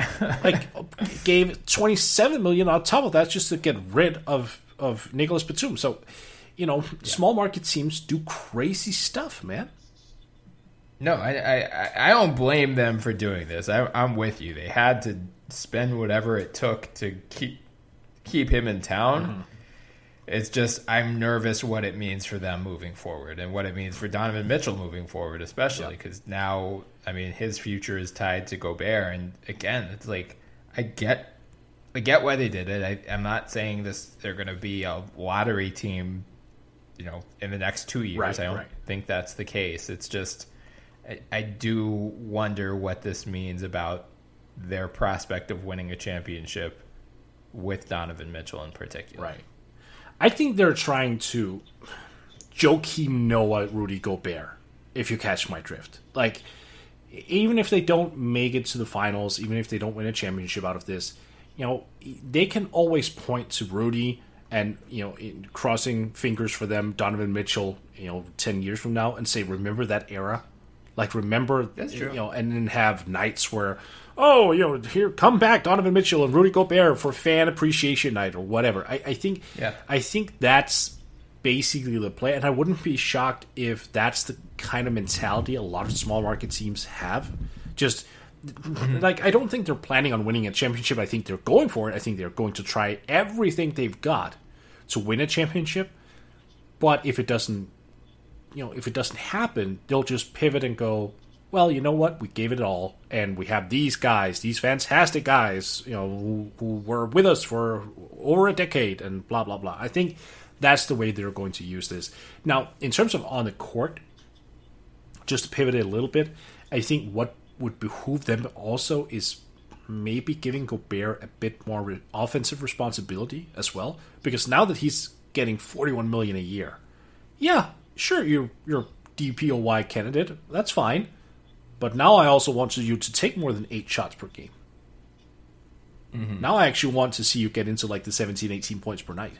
[SPEAKER 2] gave $27 million on top of that just to get rid of Nicholas Batum. So, small market teams do crazy stuff, man.
[SPEAKER 1] No, I don't blame them for doing this. I'm with you. They had to spend whatever it took to keep him in town. Mm-hmm. It's just I'm nervous what it means for them moving forward and what it means for Donovan Mitchell moving forward, especially because now, I mean, his future is tied to Gobert. And again, it's like I get why they did it. I'm not saying they're going to be a lottery team, in the next 2 years.
[SPEAKER 2] Right,
[SPEAKER 1] I don't think that's the case. It's just I do wonder what this means about their prospect of winning a championship with Donovan Mitchell in particular.
[SPEAKER 2] Right. I think they're trying to Joakim Noah Rudy Gobert, if you catch my drift. Like, even if they don't make it to the finals, even if they don't win a championship out of this, they can always point to Rudy and, crossing fingers for them, Donovan Mitchell, 10 years from now, and say, remember that era? Like, remember,
[SPEAKER 1] That's true.
[SPEAKER 2] And then have nights where, here, come back, Donovan Mitchell and Rudy Gobert for fan appreciation night or whatever. I think that's basically the play, and I wouldn't be shocked if that's the kind of mentality a lot of small market teams have. Just like, I don't think they're planning on winning a championship. I think they're going for it. I think they're going to try everything they've got to win a championship. But if it doesn't happen, they'll just pivot and go, well, you know what? We gave it all, and we have these guys, these fantastic guys, who were with us for over a decade, and blah, blah, blah. I think that's the way they're going to use this. Now, in terms of on the court, just to pivot it a little bit, I think what would behoove them also is maybe giving Gobert a bit more offensive responsibility as well, because now that he's getting $41 million a year, yeah, sure, you're DPOY candidate, that's fine, but now I also want you to take more than 8 shots per game. Mm-hmm. Now I actually want to see you get into like the 17, 18 points per night.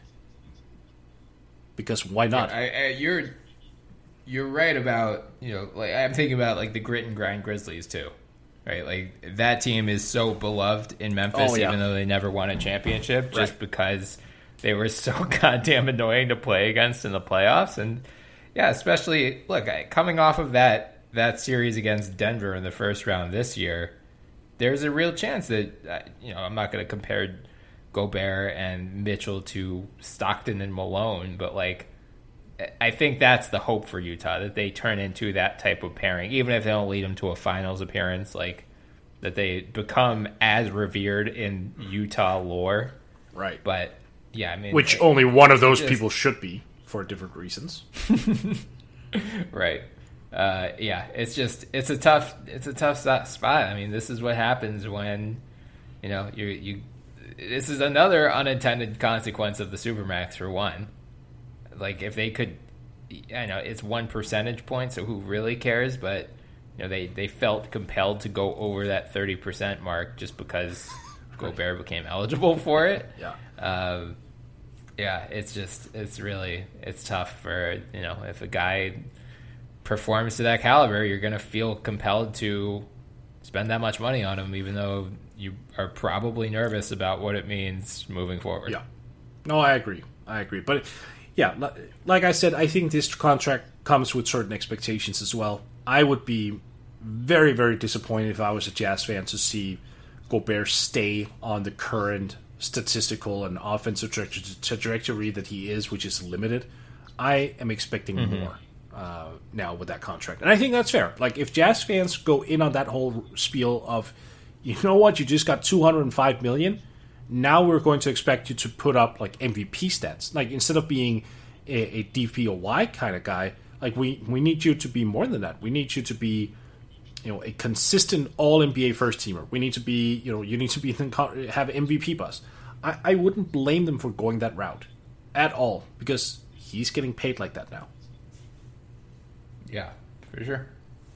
[SPEAKER 2] Because why not?
[SPEAKER 1] You're right about, like, I'm thinking about like the grit and grind Grizzlies too, right? Like, that team is so beloved in Memphis, even though they never won a championship, just because they were so goddamn annoying to play against in the playoffs. And yeah, especially, look, coming off of that series against Denver in the first round this year, there's a real chance that, I'm not going to compare Gobert and Mitchell to Stockton and Malone, but like, I think that's the hope for Utah, that they turn into that type of pairing, even if they don't lead them to a finals appearance, like that they become as revered in Utah lore. Right. But yeah, I mean,
[SPEAKER 2] which only one of those people should be for different reasons.
[SPEAKER 1] Right. It's a tough spot. I mean, this is what happens when, this is another unintended consequence of the Supermax for one. Like, if they could, I know it's 1 percentage point, so who really cares? But, they felt compelled to go over that 30% mark just because Gobert became eligible for it. Yeah. It's tough for, if a guy performs to that caliber, you're going to feel compelled to spend that much money on him, even though you are probably nervous about what it means moving forward.
[SPEAKER 2] Yeah. No, I agree. But yeah, like I said, I think this contract comes with certain expectations as well. I would be very, very disappointed if I was a Jazz fan to see Gobert stay on the current statistical and offensive trajectory that he is, which is limited. I am expecting more now with that contract. And I think that's fair. Like, if Jazz fans go in on that whole spiel of, you know what, you just got $205 million, now we're going to expect you to put up like MVP stats. Like, instead of being a DPOY kind of guy, like we need you to be more than that. We need you to be, a consistent All NBA first teamer. We need to be, you need to be have MVP buzz. I wouldn't blame them for going that route at all, because he's getting paid like that now.
[SPEAKER 1] Yeah, for sure.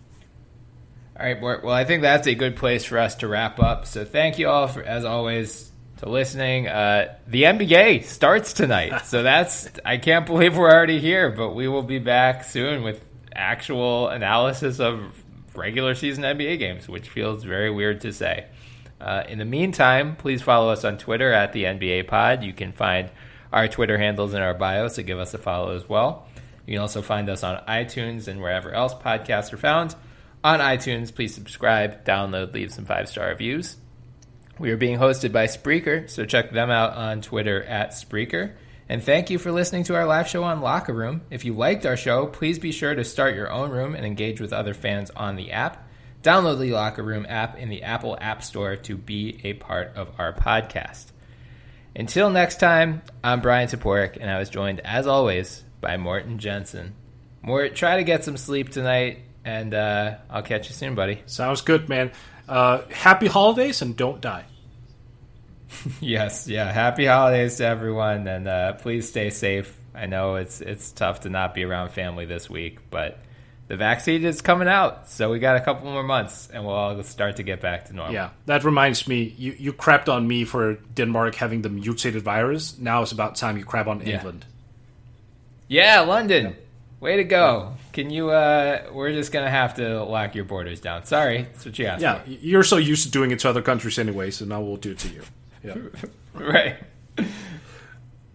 [SPEAKER 1] All right, Bort. Well, I think that's a good place for us to wrap up. So thank you all, as always, to listening. The NBA starts tonight. So I can't believe we're already here, but we will be back soon with actual analysis of regular season NBA games, which feels very weird to say. In the meantime, please follow us on Twitter at the NBA Pod. You can find our Twitter handles in our bio, so give us a follow as well. You can also find us on iTunes and wherever else podcasts are found. On iTunes, please subscribe, download, leave some 5-star reviews. We are being hosted by Spreaker, so check them out on Twitter at Spreaker. And thank you for listening to our live show on Locker Room. If you liked our show, please be sure to start your own room and engage with other fans on the app. Download the Locker Room app in the Apple App Store to be a part of our podcast. Until next time, I'm Brian Toporek, and I was joined, as always, by Morten Jensen. Mort, try to get some sleep tonight, and I'll catch you soon, buddy.
[SPEAKER 2] Sounds good, man. Happy holidays, and don't die.
[SPEAKER 1] Yes, yeah. Happy holidays to everyone, and please stay safe. I know it's tough to not be around family this week, but the vaccine is coming out, so we got a couple more months, and we'll all start to get back to normal.
[SPEAKER 2] Yeah, that reminds me, you crapped on me for Denmark having the mutated virus. Now it's about time you crap on England.
[SPEAKER 1] Yeah, London. Way to go. Can you, we're just going to have to lock your borders down. Sorry, that's what you asked
[SPEAKER 2] Yeah,
[SPEAKER 1] for.
[SPEAKER 2] you're so used to doing it to other countries anyway, so now we'll do it to you. Yeah.
[SPEAKER 1] Right.